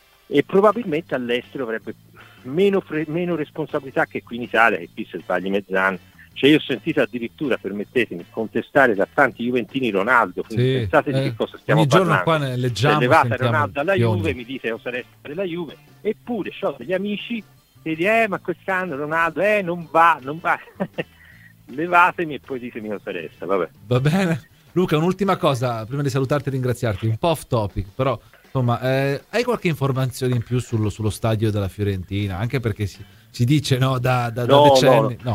E probabilmente all'estero avrebbe meno, fre- meno responsabilità che qui in Italia, che qui se sbagli mezz'anno. Cioè io ho sentito addirittura, permettetemi, contestare da tanti juventini Ronaldo, quindi sì, pensate eh, di che cosa stiamo ogni parlando. Giorno qua ne leggiamo, se levate Ronaldo alla Juve, mi dite o sareste della Juve, eppure ho degli amici che dicono eh ma quest'anno Ronaldo eh non va, non va. Levatemi e poi ditemi cosa resta, vabbè. Va bene. Luca, un'ultima cosa, prima di salutarti e ringraziarti, un po' off topic, però insomma, eh, hai qualche informazione in più sullo, sullo stadio della Fiorentina? Anche perché si, si dice no, da, da, no, da decenni. No. no.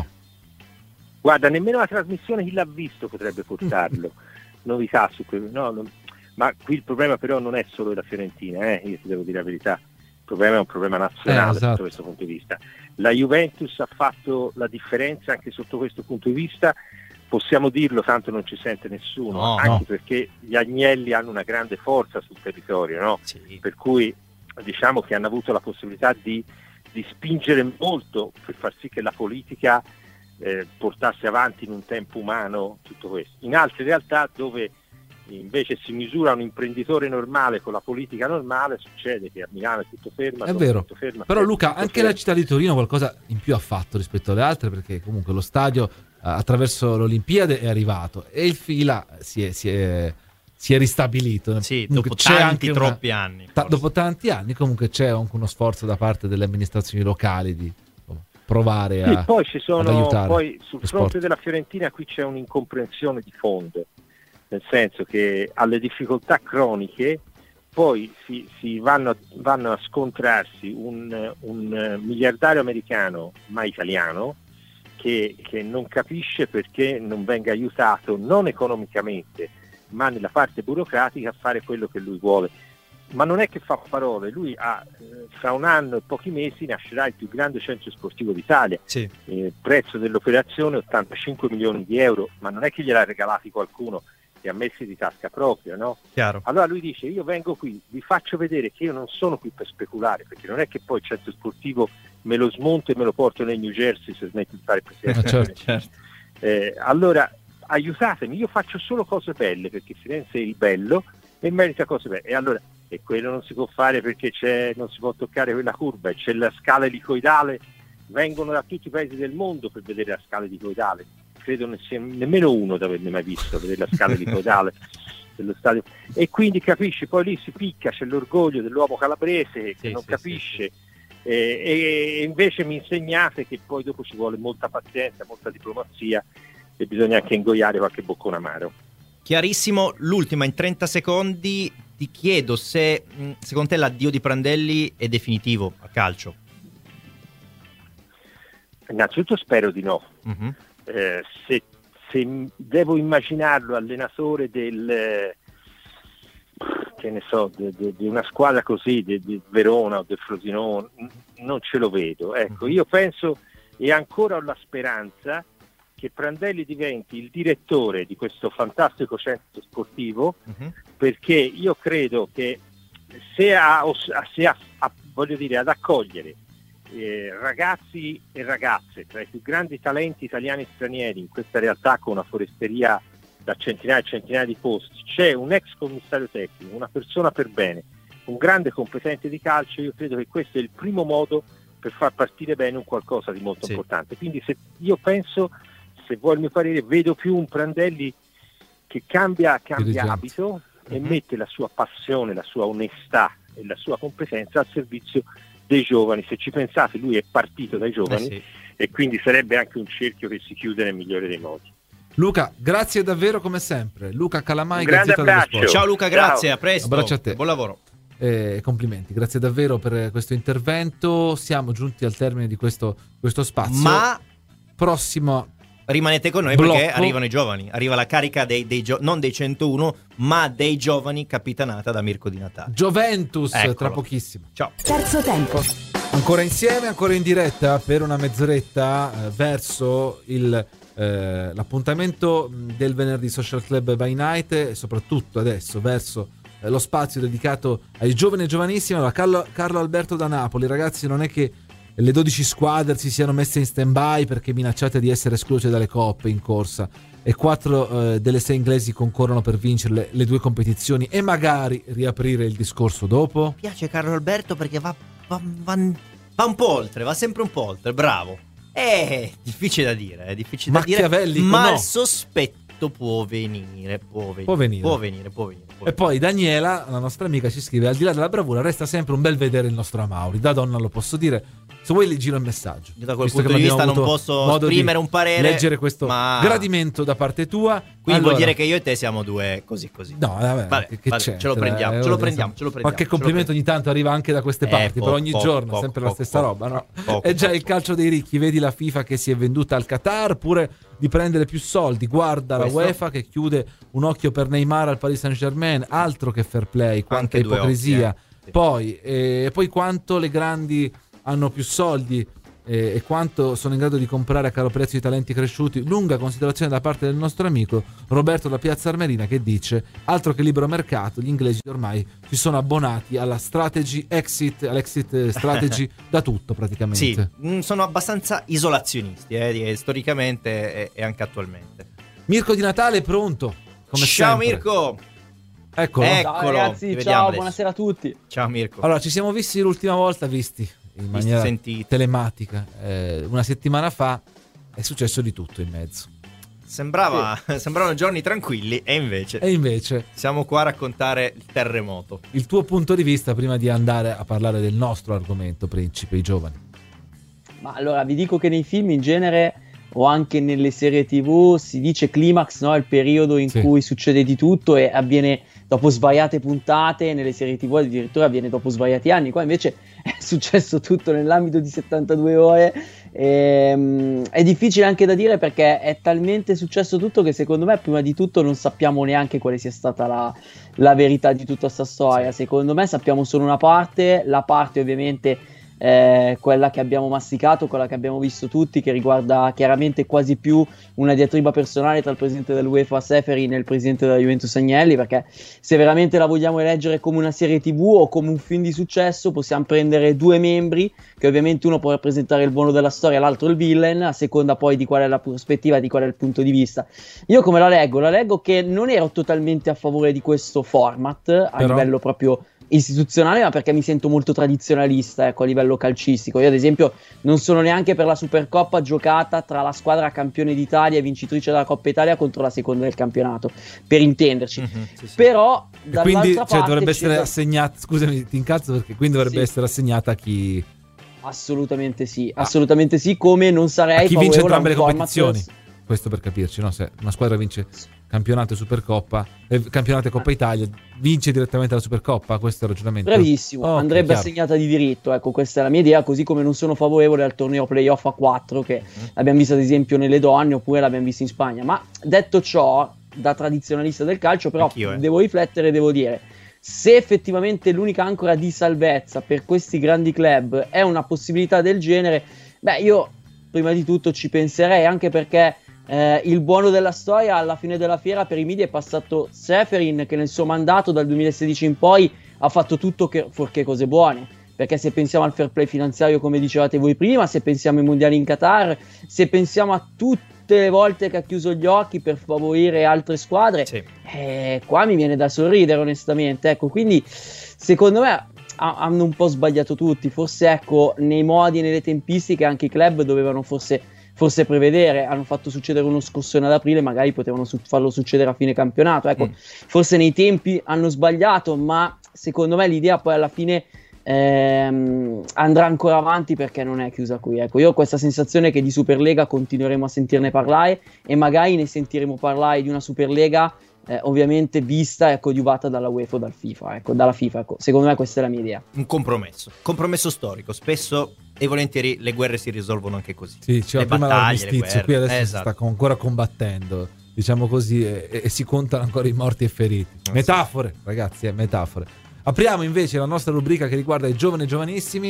Guarda, nemmeno la trasmissione chi l'ha visto potrebbe portarlo. Novità su quello. No, non... Ma qui il problema però non è solo della Fiorentina, eh? Io ti devo dire la verità. Il problema è un problema nazionale eh, esatto. Da questo punto di vista. La Juventus ha fatto la differenza anche sotto questo punto di vista. Possiamo dirlo, tanto non ci sente nessuno, no, anche no. Perché gli Agnelli hanno una grande forza sul territorio, no? Sì. Per cui diciamo che hanno avuto la possibilità di, di spingere molto per far sì che la politica eh, portasse avanti in un tempo umano tutto questo. In altre realtà dove invece si misura un imprenditore normale con la politica normale, succede che a Milano è tutto fermo. È vero, tutto fermo, però tutto Luca, anche fermo. La città di Torino qualcosa in più ha fatto rispetto alle altre, perché comunque lo stadio attraverso l'Olimpiade è arrivato e il fila si è, si è, si è ristabilito. Sì, comunque dopo c'è tanti anche troppi una, anni. Ta- dopo tanti anni comunque c'è anche uno sforzo da parte delle amministrazioni locali di insomma, provare sì, a poi ci sono, ad aiutare. Poi sul fronte della Fiorentina qui c'è un'incomprensione di fondo, nel senso che alle difficoltà croniche poi si, si vanno, vanno a scontrarsi un, un miliardario americano ma italiano Che, che non capisce perché non venga aiutato non economicamente ma nella parte burocratica a fare quello che lui vuole. Ma non è che fa parole, lui ha eh, fra un anno e pochi mesi nascerà il più grande centro sportivo d'Italia. Sì. Eh, prezzo dell'operazione ottantacinque milioni di euro, ma non è che gliel'ha regalati qualcuno, li ha messi di tasca propria, no? Chiaro. Allora lui dice io vengo qui, vi faccio vedere che io non sono qui per speculare, perché non è che poi il centro sportivo me lo smonto e me lo porto nel New Jersey se smetto di fare presidente. Eh, certo, certo. Eh, allora aiutatemi, io faccio solo cose belle perché Firenze è il bello e merita cose belle. E allora e quello non si può fare perché c'è, non si può toccare quella curva, c'è la scala elicoidale, vengono da tutti i paesi del mondo per vedere la scala elicoidale. Credo non sia nemmeno uno ad averne mai visto vedere la scala elicoidale dello stadio. E quindi capisci, poi lì si picca, c'è l'orgoglio dell'uomo calabrese che sì, non sì, capisce. Sì, sì. E invece mi insegnate che poi dopo ci vuole molta pazienza, molta diplomazia e bisogna anche ingoiare qualche boccone amaro. Chiarissimo. L'ultima in trenta secondi, ti chiedo se secondo te l'addio di Prandelli è definitivo a calcio. Innanzitutto spero di no. Uh-huh. eh, se, se devo immaginarlo allenatore del che ne so, di, di, di una squadra così, di, di Verona o del Frosinone, non ce lo vedo. Ecco, io penso e ancora ho la speranza che Prandelli diventi il direttore di questo fantastico centro sportivo, uh-huh. perché io credo che se ha, se ha, ha voglio dire, ad accogliere eh, ragazzi e ragazze tra i più grandi talenti italiani e stranieri in questa realtà con una foresteria da centinaia e centinaia di posti, c'è un ex commissario tecnico, una persona per bene, un grande competente di calcio, io credo che questo è il primo modo per far partire bene un qualcosa di molto sì. importante. Quindi se io penso, se vuoi il mio parere, vedo più un Prandelli che cambia, cambia abito uh-huh. e mette la sua passione, la sua onestà e la sua competenza al servizio dei giovani. Se ci pensate, lui è partito dai giovani eh sì. e quindi sarebbe anche un cerchio che si chiude nel migliore dei modi. Luca, grazie davvero come sempre. Luca Calamai, Gazzetta dello Sport. Ciao Luca, grazie, Ciao. a presto. Abbraccio a te. Buon lavoro. Eh, complimenti, grazie davvero per questo intervento. Siamo giunti al termine di questo, questo spazio. Ma prossimo rimanete con noi blocco. Perché arrivano i giovani. Arriva la carica dei, dei gio- non dei centouno, ma dei giovani, capitanata da Mirko Di Natale. Juventus, Eccolo. tra pochissimo. Ciao. Terzo tempo. Ancora insieme, ancora in diretta per una mezz'oretta eh, verso il, eh, l'appuntamento del venerdì Social Club by Night e soprattutto adesso verso eh, lo spazio dedicato ai giovani e giovanissimi. Allora, Carlo, Carlo Alberto da Napoli, ragazzi, non è che le dodici squadre si siano messe in stand-by perché minacciate di essere escluse dalle coppe in corsa e quattro eh, delle sei inglesi concorrono per vincere le, le due competizioni e magari riaprire il discorso dopo. Mi piace Carlo Alberto perché va, va, va, va un po' oltre, va sempre un po' oltre, bravo. È difficile da dire, è difficile da dire, ma no. Il sospetto può venire, può venire, può venire, può venire, può venire. E poi Daniela, la nostra amica, ci scrive: al di là della bravura resta sempre un bel vedere il nostro Amauri, da donna lo posso dire. Se vuoi le giro il messaggio. Io da quel punto di vista non posso esprimere un parere, leggere questo ma... gradimento da parte tua. Quindi allora... vuol dire che io e te siamo due così così. No, vabbè, vabbè, che vabbè, c'è? Ce lo prendiamo, eh, ce lo prendiamo, ce lo prendiamo. Qualche complimento ogni tanto arriva anche da queste parti, eh, però ogni poco, giorno poco, sempre poco, la stessa poco, roba, no? Poco, È già poco. il calcio dei ricchi, vedi la FIFA che si è venduta al Qatar, pure di prendere più soldi. Guarda Questo? la UEFA che chiude un occhio per Neymar al Paris Saint-Germain, altro che fair play, quanta Anche due ipocrisia. occhi, eh. Sì. Poi eh, poi quanto le grandi hanno più soldi eh, e quanto sono in grado di comprare a caro prezzo i talenti cresciuti. Lunga considerazione da parte del nostro amico Roberto da Piazza Armerina, che dice: altro che libero mercato, gli inglesi ormai si sono abbonati alla strategy exit, all'exit strategy da tutto praticamente. Sì, sono abbastanza isolazionisti eh, storicamente e, e anche attualmente. Mirko Di Natale è pronto come ciao sempre. Mirko. Eccolo. Eccolo. Ciao ragazzi, ciao, buonasera a tutti. Ciao Mirko. Allora, ci siamo visti l'ultima volta, visti in maniera Sentite. telematica eh, una settimana fa. È successo di tutto in mezzo. Sembrava, sì. Sembravano giorni tranquilli e invece, e invece siamo qua a raccontare il terremoto. Il tuo punto di vista prima di andare a parlare del nostro argomento principe, i giovani. Ma allora vi dico che nei film in genere o anche nelle serie tv si dice climax, no? Il periodo in sì. cui succede di tutto e avviene dopo svariate puntate. Nelle serie tv addirittura avviene dopo svariati anni. Qua invece è successo tutto nell'ambito di settantadue ore. E, è difficile anche da dire perché è talmente successo tutto che secondo me prima di tutto non sappiamo neanche quale sia stata la, la verità di tutta questa storia. Sì. Secondo me sappiamo solo una parte, la parte ovviamente Eh, quella che abbiamo masticato, quella che abbiamo visto tutti, che riguarda chiaramente quasi più una diatriba personale tra il presidente dell'UEFA Seferin e il presidente della Juventus Agnelli, perché se veramente la vogliamo leggere come una serie tv o come un film di successo possiamo prendere due membri, che ovviamente uno può rappresentare il buono della storia, l'altro il villain, a seconda poi di qual è la prospettiva, di qual è il punto di vista. Io come la leggo? La leggo che non ero totalmente a favore di questo format a Però... livello proprio istituzionale, ma perché mi sento molto tradizionalista, ecco, a livello calcistico. Io ad esempio non sono neanche per la Supercoppa giocata tra la squadra campione d'Italia e vincitrice della Coppa Italia contro la seconda del campionato, per intenderci. Mm-hmm, sì, sì. Però dall'altra quindi, parte cioè, dovrebbe essere c'è... assegnata, scusami ti incazzo, perché quindi dovrebbe sì. essere assegnata a chi assolutamente sì, ah. assolutamente sì, come non sarei a chi vince entrambe le format... competizioni. Questo per capirci, no? Se una squadra vince campionato e Supercoppa, eh, campionato e Coppa Italia, vince direttamente la Supercoppa, questo è il ragionamento. Bravissimo, oh, andrebbe chiaro. assegnata di diritto, ecco, questa è la mia idea, così come non sono favorevole al torneo playoff a quattro, che mm. l'abbiamo visto ad esempio nelle donne, oppure l'abbiamo visto in Spagna. Ma detto ciò, da tradizionalista del calcio, però Anch'io, eh. devo riflettere, devo dire, se effettivamente l'unica ancora di salvezza per questi grandi club è una possibilità del genere, beh, io prima di tutto ci penserei, anche perché Eh, il buono della storia alla fine della fiera per i media è passato Seferin, che nel suo mandato dal duemilasedici in poi ha fatto tutto che, fuorché cose buone, perché se pensiamo al fair play finanziario come dicevate voi prima, se pensiamo ai mondiali in Qatar, se pensiamo a tutte le volte che ha chiuso gli occhi per favorire altre squadre, sì. eh, qua mi viene da sorridere onestamente, ecco. Quindi secondo me hanno un po' sbagliato tutti, forse ecco nei modi e nelle tempistiche anche i club dovevano forse forse prevedere, hanno fatto succedere uno scossone ad aprile, magari potevano su- farlo succedere a fine campionato, ecco, mm. forse nei tempi hanno sbagliato, ma secondo me l'idea poi alla fine ehm, andrà ancora avanti, perché non è chiusa qui, ecco. Io ho questa sensazione che di Superlega continueremo a sentirne parlare e magari ne sentiremo parlare di una Superlega eh, ovviamente vista e coadiuvata dalla UEFA o dal FIFA, ecco, dalla FIFA, ecco. Secondo me questa è la mia idea. Un compromesso, compromesso storico, spesso e volentieri le guerre si risolvono anche così. Sì, cioè, le prima battaglie, l'armistizio, qui adesso esatto. si sta ancora combattendo, diciamo così, e, e si contano ancora i morti e feriti. Oh, metafore, sì. Ragazzi, eh, metafore. Apriamo invece la nostra rubrica che riguarda i giovani e giovanissimi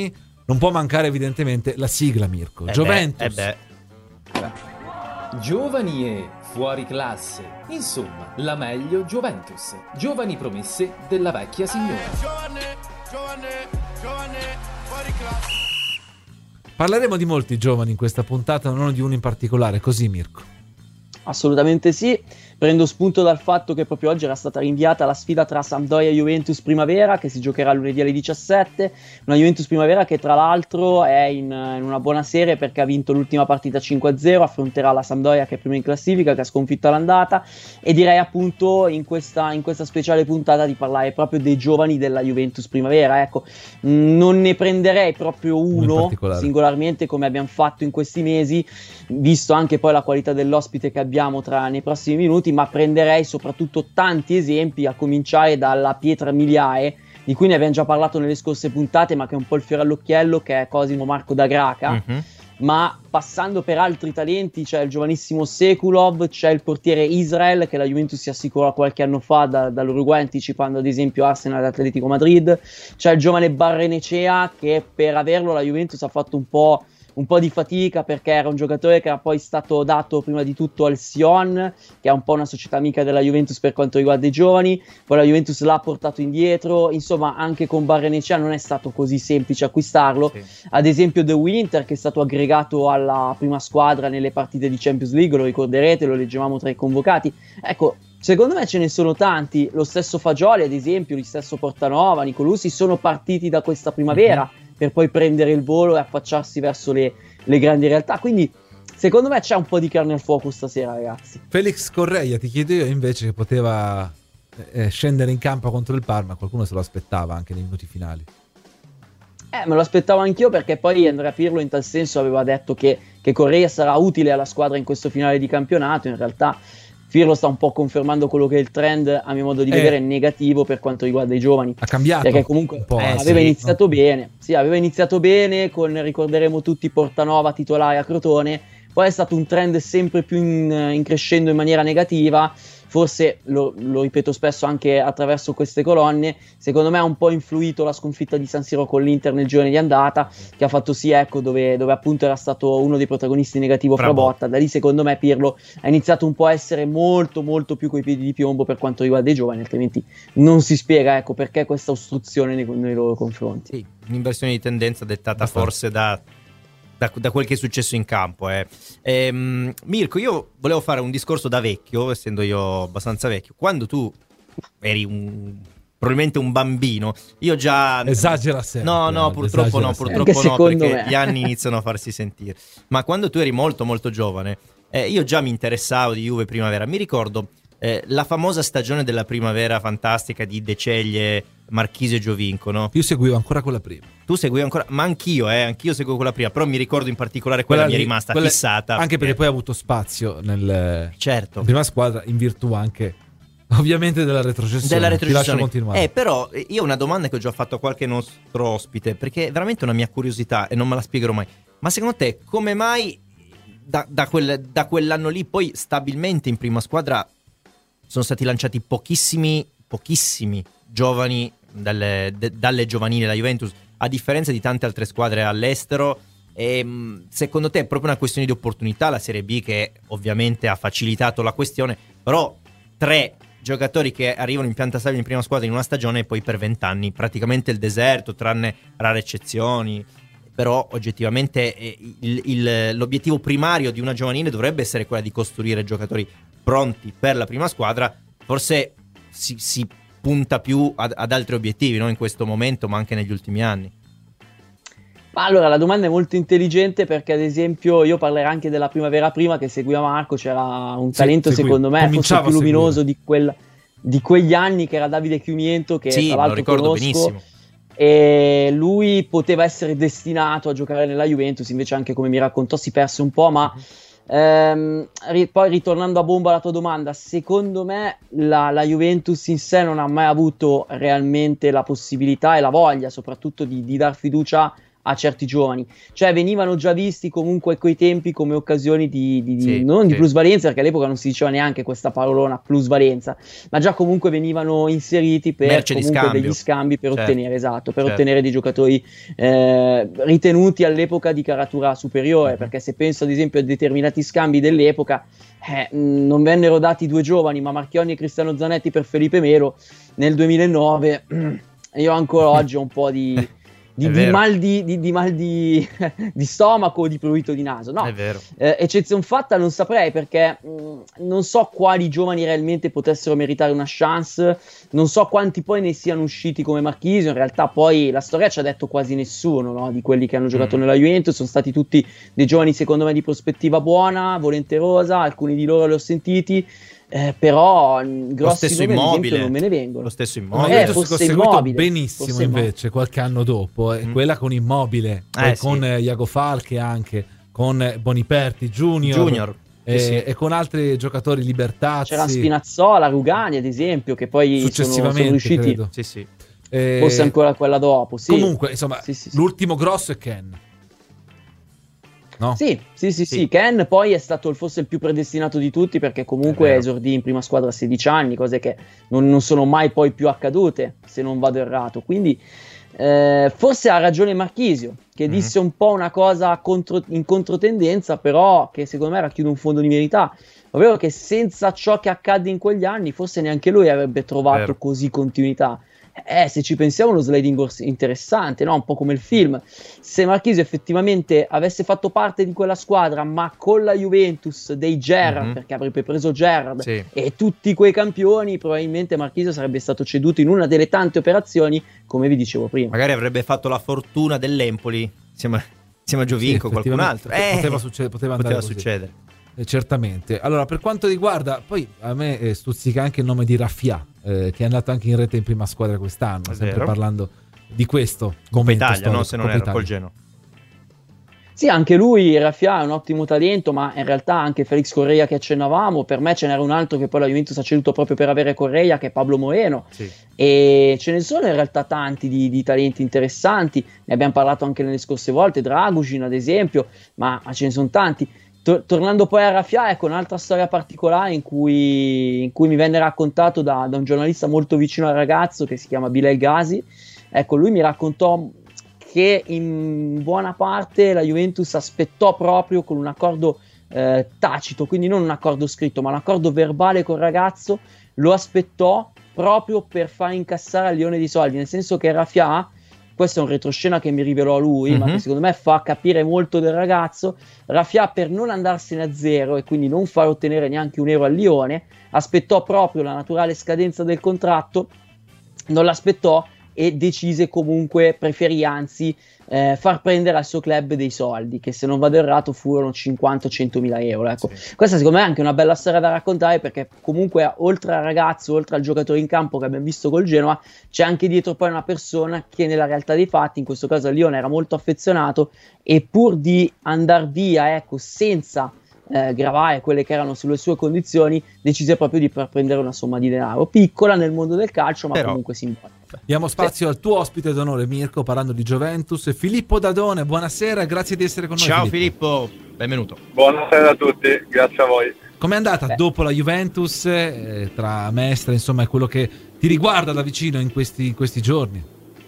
non può mancare evidentemente la sigla, Mirko. Eh Juventus. Beh, eh beh. Giovani e fuori classe. Insomma, la meglio Juventus. Giovani promesse della vecchia signora. Giovane, giovane, giovane, fuori classe. Parleremo di molti giovani in questa puntata, non di uno in particolare, così Mirko. Assolutamente sì. Prendo spunto dal fatto che proprio oggi era stata rinviata la sfida tra Sampdoria e Juventus Primavera, che si giocherà lunedì alle diciassette. Una Juventus Primavera che tra l'altro è in, in una buona serie perché ha vinto l'ultima partita cinque a zero, affronterà la Sampdoria che è prima in classifica, che ha sconfitto all'andata, e direi appunto in questa, in questa speciale puntata di parlare proprio dei giovani della Juventus Primavera. Ecco, non ne prenderei proprio uno singolarmente come abbiamo fatto in questi mesi, visto anche poi la qualità dell'ospite che abbiamo tra, nei prossimi minuti, ma prenderei soprattutto tanti esempi, a cominciare dalla pietra miliare, di cui ne abbiamo già parlato nelle scorse puntate, ma che è un po' il fiore all'occhiello, che è Cosimo Marco da Graca. Mm-hmm. Ma passando per altri talenti, c'è il giovanissimo Sekulov, c'è il portiere Israel, che la Juventus si assicurò qualche anno fa da, dall'Uruguay, anticipando ad esempio Arsenal e Atletico Madrid. C'è il giovane Barrenechea, che per averlo la Juventus ha fatto un po' un po' di fatica, perché era un giocatore che era poi stato dato prima di tutto al Sion, che è un po' una società amica della Juventus per quanto riguarda i giovani, poi la Juventus l'ha portato indietro. Insomma, anche con Barrenechea non è stato così semplice acquistarlo. Sì. Ad esempio De Winter, che è stato aggregato alla prima squadra nelle partite di Champions League, lo ricorderete, lo leggevamo tra i convocati. Ecco, secondo me ce ne sono tanti. Lo stesso Fagioli, ad esempio, lo stesso Portanova, Nicolussi, sono partiti da questa primavera mm-hmm. per poi prendere il volo e affacciarsi verso le, le grandi realtà. Quindi secondo me c'è un po' di carne al fuoco stasera, ragazzi. Felix Correia, ti chiedo io invece, che poteva eh, scendere in campo contro il Parma, qualcuno se lo aspettava anche nei minuti finali. Eh, me lo aspettavo anch'io, perché poi Andrea Pirlo in tal senso aveva detto che, che Correia sarà utile alla squadra in questo finale di campionato. In realtà Pirlo sta un po' confermando quello che è il trend, a mio modo di eh. vedere, negativo per quanto riguarda i giovani. Ha cambiato, perché comunque eh, aveva sì, iniziato no? bene, sì, aveva iniziato bene con, ricorderemo tutti, Portanova titolare a Crotone. Poi è stato un trend sempre più in, in crescendo in maniera negativa. Forse, lo, lo ripeto spesso anche attraverso queste colonne, secondo me ha un po' influito la sconfitta di San Siro con l'Inter nel girone di andata, che ha fatto sì, ecco, dove, dove appunto era stato uno dei protagonisti negativo Frabotta. Da lì secondo me Pirlo ha iniziato un po' a essere molto molto più coi piedi di piombo per quanto riguarda i giovani, altrimenti non si spiega, ecco, perché questa ostruzione nei, nei loro confronti. Sì, un'inversione di tendenza dettata forse da Da, da quel che è successo in campo. Eh. Ehm, Mirko, io volevo fare un discorso da vecchio, essendo io abbastanza vecchio. Quando tu eri un, probabilmente un bambino, io già... Esagera sempre. No, no, purtroppo no, purtroppo no, perché me. gli anni iniziano a farsi sentire. Ma quando tu eri molto molto giovane, eh, io già mi interessavo di Juve Primavera. Mi ricordo eh, la famosa stagione della Primavera fantastica di De Ceglie, Marchisio e Giovinco, no? Io seguivo ancora quella prima. Tu seguivi ancora, ma anch'io, eh, anch'io seguivo quella prima, però mi ricordo in particolare quella, quella mi è rimasta quella, fissata. Anche perché, perché poi ha avuto spazio nel certo. prima squadra, in virtù anche ovviamente della retrocessione. Della retrocessione. Ti lascio continuare. Eh, però io ho una domanda che ho già fatto a qualche nostro ospite, perché è veramente una mia curiosità e non me la spiegherò mai. Ma secondo te come mai da, da, quel, da quell'anno lì poi stabilmente in prima squadra sono stati lanciati pochissimi, pochissimi giovani dalle, de, dalle giovanili della Juventus, a differenza di tante altre squadre all'estero? E secondo te è proprio una questione di opportunità la Serie B, che ovviamente ha facilitato la questione, però tre giocatori che arrivano in pianta stabile in prima squadra in una stagione e poi per vent'anni praticamente il deserto, tranne rare eccezioni. Però oggettivamente il, il, l'obiettivo primario di una giovanile dovrebbe essere quella di costruire giocatori pronti per la prima squadra. Forse si, si punta più ad, ad altri obiettivi, no? In questo momento, ma anche negli ultimi anni. Ma allora la domanda è molto intelligente, perché ad esempio io parlerò anche della Primavera prima che seguiva Marco. C'era un talento, sì, secondo me forse più luminoso di, quel, di quegli anni, che era Davide Chiumiento, che sì, tra l'altro lo ricordo conosco benissimo. E lui poteva essere destinato a giocare nella Juventus, invece anche come mi raccontò si perse un po'. Ma ehm, ri- poi ritornando a bomba alla tua domanda, secondo me la, la Juventus in sé non ha mai avuto realmente la possibilità e la voglia soprattutto di, di dar fiducia a certi giovani, cioè venivano già visti comunque a quei tempi come occasioni di, di, di Sì, non sì. di plusvalenza, perché all'epoca non si diceva neanche questa parolona plusvalenza, ma già comunque venivano inseriti per Merce di comunque scambio. degli scambi per Certo, ottenere, esatto, per certo. ottenere dei giocatori eh, ritenuti all'epoca di caratura superiore, Mm-hmm. perché se penso ad esempio a determinati scambi dell'epoca, eh, mh, non vennero dati due giovani, ma Marchionni e Cristiano Zanetti per Felipe Melo nel duemilanove. Io ancora oggi ho un po' di Di, È di vero. mal, di, di, di, mal di, di stomaco o di prurito di naso, no, È vero. eh, eccezione fatta non saprei, perché mh, non so quali giovani realmente potessero meritare una chance, non so quanti poi ne siano usciti come Marchisio. In realtà poi la storia ci ha detto quasi nessuno, no, di quelli che hanno giocato Mm. nella Juventus, sono stati tutti dei giovani secondo me di prospettiva buona, volenterosa, alcuni di loro li ho sentiti. Eh, però mh, Lo grossi stesso nomi ad esempio Immobile. non me ne vengono. Lo stesso Ma Immobile. Eh, io fosse ho seguito Immobile, benissimo fosse Immobile. invece qualche anno dopo, eh, Mm. quella con Immobile, poi Eh, sì. con eh, Iago Falche anche, con eh, Boniperti Junior, Junior. e, Sì, sì. e con altri giocatori libertazzi. C'era Spinazzola, Rugani ad esempio, che poi sono, Successivamente, sono riusciti, credo. Sì, sì. Eh, forse ancora quella dopo, sì. Comunque, insomma, Sì, sì, sì. l'ultimo grosso è Ken. No? Sì, sì, sì, Sì. sì, Ken poi è stato il- forse il più predestinato di tutti, perché comunque È vero. esordì in prima squadra a sedici anni, cose che non, non sono mai poi più accadute, se non vado errato. Quindi eh, forse ha ragione Marchisio, che Mhm. disse un po' una cosa contro- in controtendenza, però che secondo me racchiude un fondo di verità, ovvero che senza ciò che accadde in quegli anni forse neanche lui avrebbe trovato Vero. così continuità. Eh, se ci pensiamo, uno sliding doors interessante, no? Un po' come il film. Se Marchisio effettivamente avesse fatto parte di quella squadra, ma con la Juventus dei Gerrard, Mhm. perché avrebbe preso Gerrard Sì. e tutti quei campioni, probabilmente Marchisio sarebbe stato ceduto in una delle tante operazioni, come vi dicevo prima. Magari avrebbe fatto la fortuna dell'Empoli insieme, insieme a Giovinco o Sì, qualcun altro. effettivamente, Eh, poteva, succedere, poteva andare poteva così. succedere. Eh, certamente. Allora, per quanto riguarda, poi a me eh, stuzzica anche il nome di Raffia, eh, che è andato anche in rete in prima squadra quest'anno, È sempre vero. parlando di questo Coppa momento Italia, storico, no? Se non Coppa era col Italia. Genoa. Sì, anche lui, Raffia, è un ottimo talento, ma in realtà anche Felix Correa che accennavamo, per me ce n'era un altro che poi la Juventus ha ceduto proprio per avere Correa, che è Pablo Moreno. Sì. E ce ne sono in realtà tanti di, di talenti interessanti, ne abbiamo parlato anche nelle scorse volte, Dragushin ad esempio, ma, ma ce ne sono tanti. Tor- tornando poi a Raffia, ecco un'altra storia particolare in cui, in cui mi venne raccontato da, da un giornalista molto vicino al ragazzo che si chiama Bilal Ghazi. Ecco, lui mi raccontò che in buona parte la Juventus aspettò proprio con un accordo eh, tacito, quindi non un accordo scritto, ma un accordo verbale col ragazzo, lo aspettò proprio per far incassare al Lione dei soldi, nel senso che Raffia, questo è un retroscena che mi rivelò lui, Mhm. ma che secondo me fa capire molto del ragazzo, Raffia, per non andarsene a zero e quindi non far ottenere neanche un euro al Lione, aspettò proprio la naturale scadenza del contratto, non l'aspettò e decise comunque, preferì anzi eh, far prendere al suo club dei soldi, che se non vado errato furono cinquanta centomila euro. Ecco. Sì. Questa secondo me è anche una bella storia da raccontare, perché comunque oltre al ragazzo, oltre al giocatore in campo che abbiamo visto col Genoa, c'è anche dietro poi una persona che nella realtà dei fatti, in questo caso a Lione, era molto affezionato e pur di andar via, ecco, senza eh, gravare quelle che erano sulle sue condizioni, decise proprio di far prendere una somma di denaro piccola nel mondo del calcio, ma Però- comunque simbolica. Diamo spazio al tuo ospite d'onore, Mirko, parlando di Juventus. Filippo Dadone, buonasera, grazie di essere con noi. Ciao Filippo. Filippo, benvenuto. Buonasera a tutti, grazie a voi. Com'è andata Beh. dopo la Juventus, eh, tra Mestre, insomma, è quello che ti riguarda da vicino in questi, in questi giorni?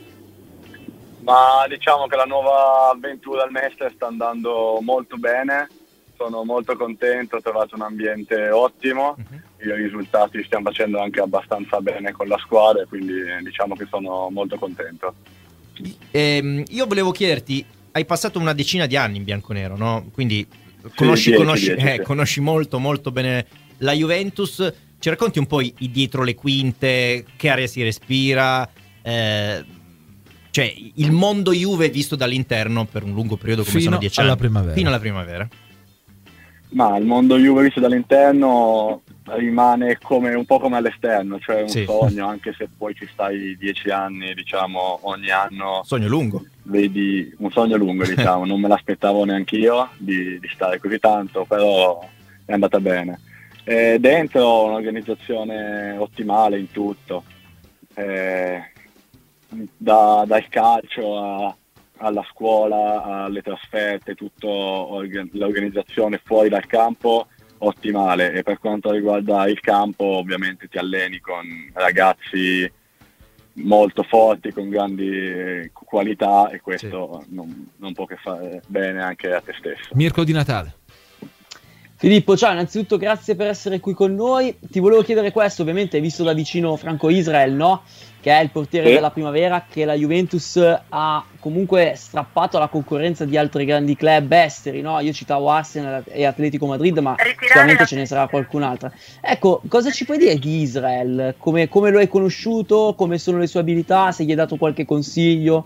Ma diciamo che la nuova avventura al Mestre sta andando molto bene, sono molto contento, ho trovato un ambiente ottimo, Mhm. i risultati stiamo facendo anche abbastanza bene con la squadra, quindi diciamo che sono molto contento. Ehm, io volevo chiederti, hai passato una decina di anni in bianconero, no? Quindi conosci, dieci, conosci, dieci, eh, sì. conosci molto molto bene la Juventus. Ci racconti un po' i, i dietro le quinte, che aria si respira, eh, cioè il mondo Juve visto dall'interno per un lungo periodo come Fino sono dieci alla anni. primavera. Fino alla primavera. Ma il mondo Juve visto dall'interno rimane come, un po' come all'esterno, cioè un Sì. sogno, anche se poi ci stai dieci anni, diciamo, ogni anno. Sogno lungo. Vedi un sogno lungo, diciamo, non me l'aspettavo neanche io di, di stare così tanto, però è andata bene. E dentro un'organizzazione ottimale in tutto, eh, da- dal calcio a- alla scuola, alle trasferte, tutta organ- l'organizzazione fuori dal campo ottimale, e per quanto riguarda il campo ovviamente ti alleni con ragazzi molto forti, con grandi qualità, e questo sì. non, non può che fare bene anche a te stesso. Mirko Di Natale. Filippo, ciao, innanzitutto grazie per essere qui con noi. Ti volevo chiedere questo, ovviamente hai visto da vicino Franco Israel, no? Che è il portiere sì. della Primavera, che la Juventus ha comunque strappato alla concorrenza di altri grandi club esteri, no? Io citavo Arsenal e Atletico Madrid, ma Ritirare sicuramente ce ne sarà qualcun'altra. Ecco, cosa ci puoi dire di Israel? Come, come lo hai conosciuto? Come sono le sue abilità? Se gli hai dato qualche consiglio?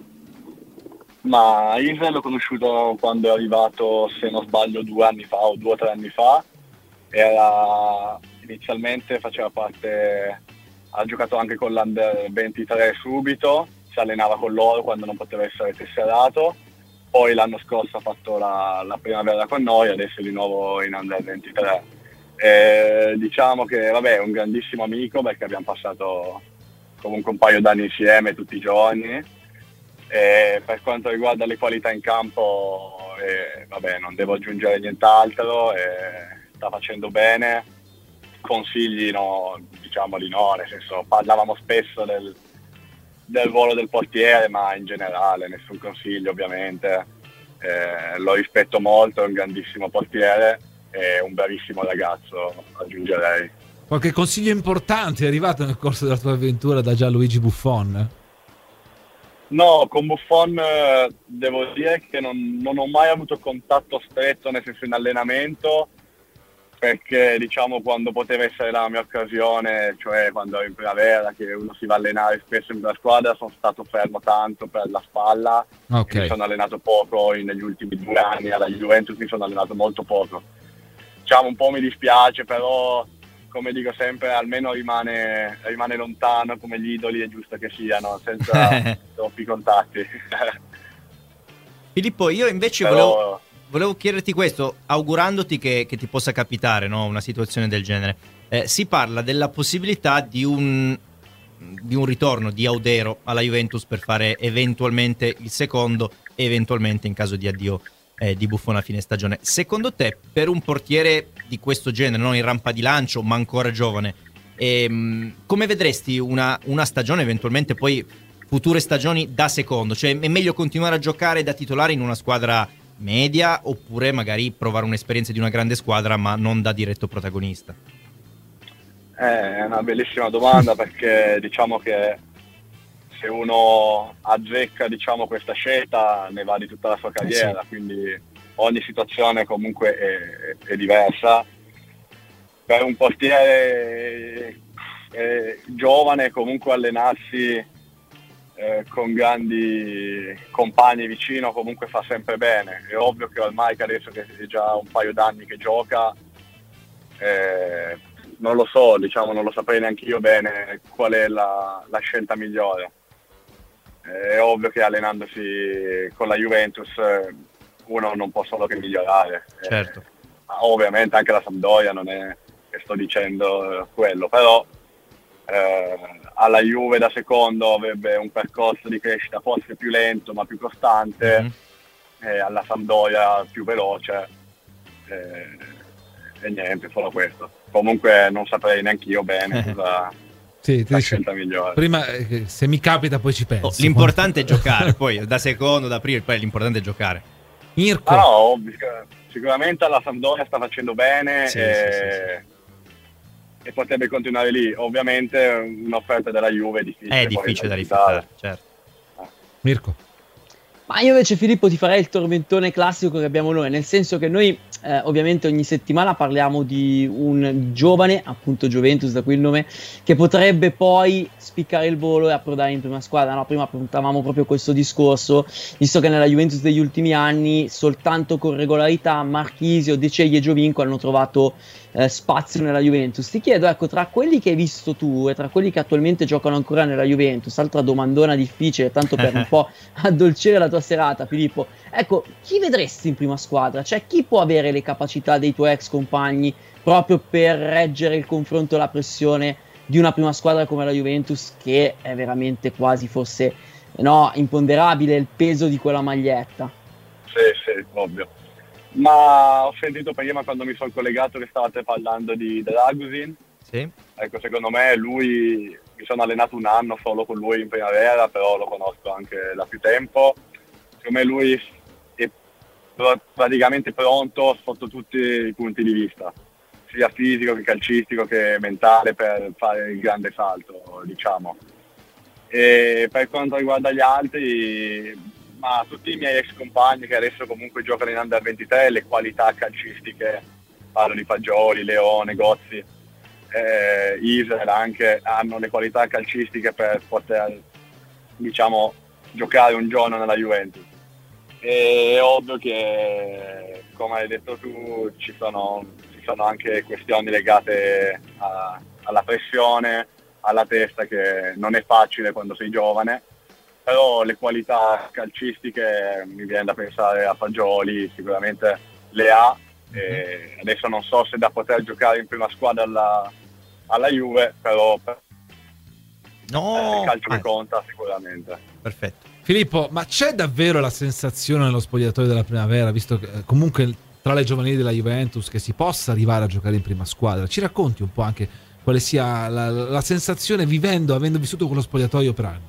Ma Israel l'ho conosciuto quando è arrivato, se non sbaglio, due anni fa o due o tre anni fa. Era inizialmente faceva parte, ha giocato anche con l'Under ventitré subito, si allenava con loro quando non poteva essere tesserato, poi l'anno scorso ha fatto la, la primavera con noi, adesso di nuovo in Under ventitré. E diciamo che vabbè, è un grandissimo amico, perché abbiamo passato comunque un paio d'anni insieme tutti i giorni. E per quanto riguarda le qualità in campo, eh, vabbè, non devo aggiungere nient'altro, eh, sta facendo bene. Consigli no, diciamoli no, nel senso, parlavamo spesso del, del ruolo del portiere, ma in generale nessun consiglio ovviamente. Eh, lo rispetto molto, è un grandissimo portiere e un bravissimo ragazzo, aggiungerei. Qualche consiglio importante è arrivato nel corso della tua avventura da Gianluigi Buffon? No, con Buffon eh, devo dire che non, non ho mai avuto contatto stretto, nel senso in allenamento, perché diciamo quando poteva essere la mia occasione, cioè quando ero in primavera, che uno si va a allenare spesso in una squadra, sono stato fermo tanto per la spalla, okay. Mi sono allenato poco negli ultimi due anni, alla Juventus mi sono allenato molto poco. Diciamo un po' mi dispiace, però come dico sempre, almeno rimane, rimane lontano come gli idoli, è giusto che siano, senza troppi contatti. Filippo, io invece Però... volevo, volevo chiederti questo, augurandoti che, che ti possa capitare, no, una situazione del genere. Eh, si parla della possibilità di un, di un ritorno di Audero alla Juventus per fare eventualmente il secondo, eventualmente in caso di addio Eh, di Buffon a fine stagione. Secondo te, per un portiere di questo genere, non in rampa di lancio ma ancora giovane, ehm, come vedresti una, una stagione, eventualmente poi future stagioni da secondo? Cioè è meglio continuare a giocare da titolare in una squadra media, oppure magari provare un'esperienza di una grande squadra ma non da diretto protagonista? Eh, è una bellissima domanda, perché diciamo che se uno azzecca, diciamo, questa scelta ne va di tutta la sua carriera, eh sì. Quindi ogni situazione comunque è, è diversa. Per un portiere eh, giovane comunque allenarsi eh, con grandi compagni vicino comunque fa sempre bene. È ovvio che ormai che adesso che è già un paio d'anni che gioca, eh, non lo so, diciamo, non lo saprei neanche io bene qual è la, la scelta migliore. È ovvio che allenandosi con la Juventus uno non può solo che migliorare. Certo. Eh, ovviamente anche la Sampdoria, non è che sto dicendo quello, però eh, alla Juve da secondo avrebbe un percorso di crescita forse più lento ma più costante, mm-hmm. e alla Sampdoria più veloce, eh, e niente, solo questo. Comunque non saprei neanche io bene cosa... Sì, la scelta migliore. Prima eh, se mi capita poi ci penso. Oh, l'importante è giocare, poi da secondo, da primo, poi l'importante è giocare. Mirko. Ah, no, sicuramente alla Sampdoria sta facendo bene, sì, e... sì, sì. e potrebbe continuare lì. Ovviamente un'offerta della Juve è difficile. È difficile da rifiutare, certo. Mirko. Ma io invece, Filippo, ti farei il tormentone classico che abbiamo noi, nel senso che noi eh, ovviamente ogni settimana parliamo di un giovane, appunto Juventus, da qui il nome, che potrebbe poi spiccare il volo e approdare in prima squadra, no? Prima affrontavamo proprio questo discorso, visto che nella Juventus degli ultimi anni soltanto con regolarità Marchisio, De Ceglie e Giovinco hanno trovato eh, spazio nella Juventus. Ti chiedo, ecco, tra quelli che hai visto tu e tra quelli che attualmente giocano ancora nella Juventus, altra domandona difficile, tanto per un po' addolcire la tua serata, Filippo, ecco, chi vedresti in prima squadra? Cioè, chi può avere le capacità dei tuoi ex compagni proprio per reggere il confronto e la pressione di una prima squadra come la Juventus, che è veramente quasi forse no, imponderabile il peso di quella maglietta. Sì, sì, ovvio. Ma ho sentito prima quando mi sono collegato che stavate parlando di Dragusin. Sì. Ecco, secondo me lui, mi sono allenato un anno solo con lui in primavera, però lo conosco anche da più tempo. Secondo me lui è praticamente pronto sotto tutti i punti di vista, sia fisico che calcistico che mentale, per fare il grande salto, diciamo. E per quanto riguarda gli altri, ma tutti i miei ex compagni che adesso comunque giocano in Under ventitré, le qualità calcistiche, parlo di Fagioli, Leone, Gozzi, eh, Israel anche, hanno le qualità calcistiche per poter, diciamo, giocare un giorno nella Juventus. E è ovvio che, come hai detto tu, ci sono, ci sono anche questioni legate a, alla pressione, alla testa, che non è facile quando sei giovane, però le qualità calcistiche, mi viene da pensare a Fagioli, sicuramente le ha, e adesso non so se da poter giocare in prima squadra alla, alla Juve, però per no, il calcio ah, che conta sicuramente. Perfetto. Filippo, ma c'è davvero la sensazione nello spogliatoio della primavera, visto che eh, comunque tra le giovanili della Juventus, che si possa arrivare a giocare in prima squadra? Ci racconti un po' anche quale sia la, la sensazione vivendo, avendo vissuto quello spogliatoio per anni?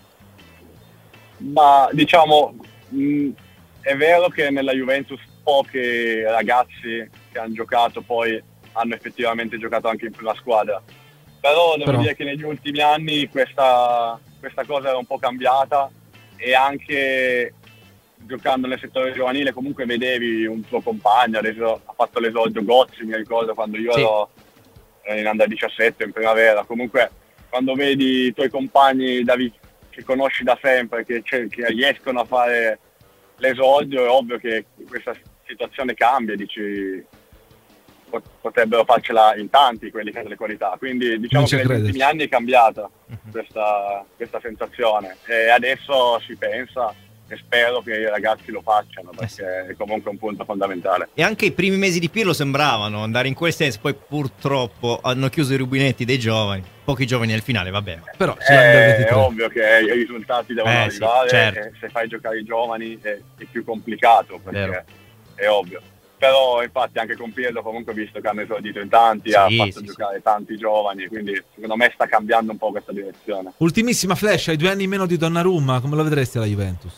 Ma diciamo, mh, è vero che nella Juventus pochi ragazzi che hanno giocato poi hanno effettivamente giocato anche in prima squadra, però devo Però. dire che negli ultimi anni questa, questa cosa era un po' cambiata, e anche giocando nel settore giovanile comunque vedevi un tuo compagno, adesso ha fatto l'esordio Gozzi, mi ricordo quando io Sì. ero in Under diciassette in primavera, comunque quando vedi i tuoi compagni da vi- che conosci da sempre, che, che riescono a fare l'esordio, è ovvio che questa situazione cambia, dici pot- potrebbero farcela in tanti quelli che hanno le qualità, quindi diciamo che negli ultimi anni è cambiata questa, questa sensazione, e adesso si pensa e spero che i ragazzi lo facciano, perché è comunque un punto fondamentale. E anche i primi mesi di Pirlo sembravano andare in quel senso, poi purtroppo hanno chiuso i rubinetti dei giovani, pochi giovani al finale, vabbè. Però è, è ovvio che i risultati devono Eh, arrivare, sì, certo. e se fai giocare i giovani è, è più complicato, perché Vero. è ovvio. Però infatti anche con Pirlo comunque ho visto che hanno esordito in tanti, Sì, ha fatto sì, giocare tanti giovani, quindi secondo me sta cambiando un po' questa direzione. Ultimissima flash, hai due anni in meno di Donnarumma, come lo vedresti alla Juventus?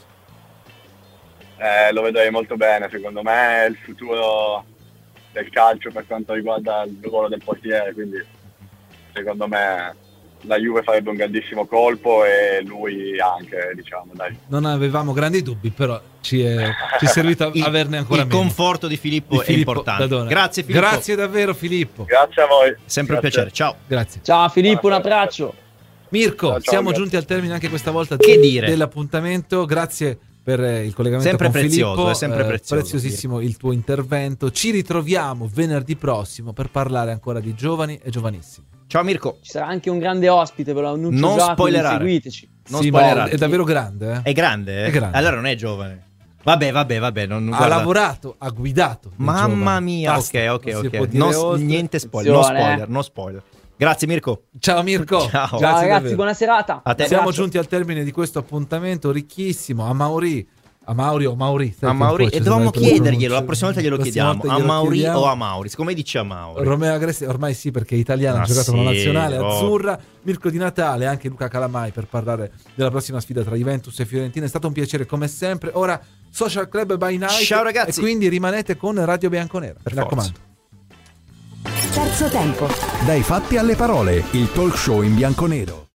Eh, lo vedrei molto bene, secondo me è il futuro del calcio per quanto riguarda il ruolo del portiere, quindi secondo me la Juve farebbe un grandissimo colpo, e lui anche, diciamo, dai. Non avevamo grandi dubbi, però ci è, ci è servito Il- averne ancora il meno. conforto di Filippo Di è importante. Dadone. Grazie Filippo. Grazie davvero Filippo. Grazie a voi. Sempre Grazie. un piacere, ciao. Grazie. Ciao Filippo, un abbraccio. Mirko, Ciao, ciao, siamo grazie. giunti al termine anche questa volta Che de- dire? dell'appuntamento. Grazie per eh, il collegamento Sempre con prezioso, Filippo. è sempre Eh, prezioso, preziosissimo il tuo intervento. Ci ritroviamo venerdì prossimo per parlare ancora di giovani e giovanissimi. Ciao Mirko. Ci sarà anche un grande ospite, ve lo annuncio Non già, quindi spoilerare. seguiteci. Non Sì, ma spoilerare. è davvero grande, eh? È grande, eh? È grande. Allora non è giovane. Vabbè, vabbè, vabbè. Non, Ha guarda. lavorato, ha guidato. dei Mamma giovani. mia, Basta, ok, ok, non si ok. può dire Non- oltre. niente spoiler, no Attenzione, spoiler, no spoiler. Grazie Mirko. Ciao Mirko. Ciao. Grazie Ciao ragazzi, davvero. buona serata. A te. Siamo Abbraccio. giunti al termine di questo appuntamento ricchissimo. A Mauri, a Mauri o Mauri? A Mauri, e dovevamo chiederglielo, la prossima volta glielo La prossima chiediamo. volta A glielo Mauri chiediamo. o a Mauri? Siccome dice a Mauri. Romeo Agresti, ormai sì, perché è italiano, Ah, ha giocato con la sì, nazionale oh. azzurra. Mirko Di Natale, anche Luca Calamai per parlare della prossima sfida tra Juventus e Fiorentina. È stato un piacere come sempre. Ora Social Club by Night. Ciao, ragazzi. E quindi rimanete con Radio Bianconera. Per Mi forza. raccomando. Terzo tempo. Dai fatti alle parole, il talk show in bianconero.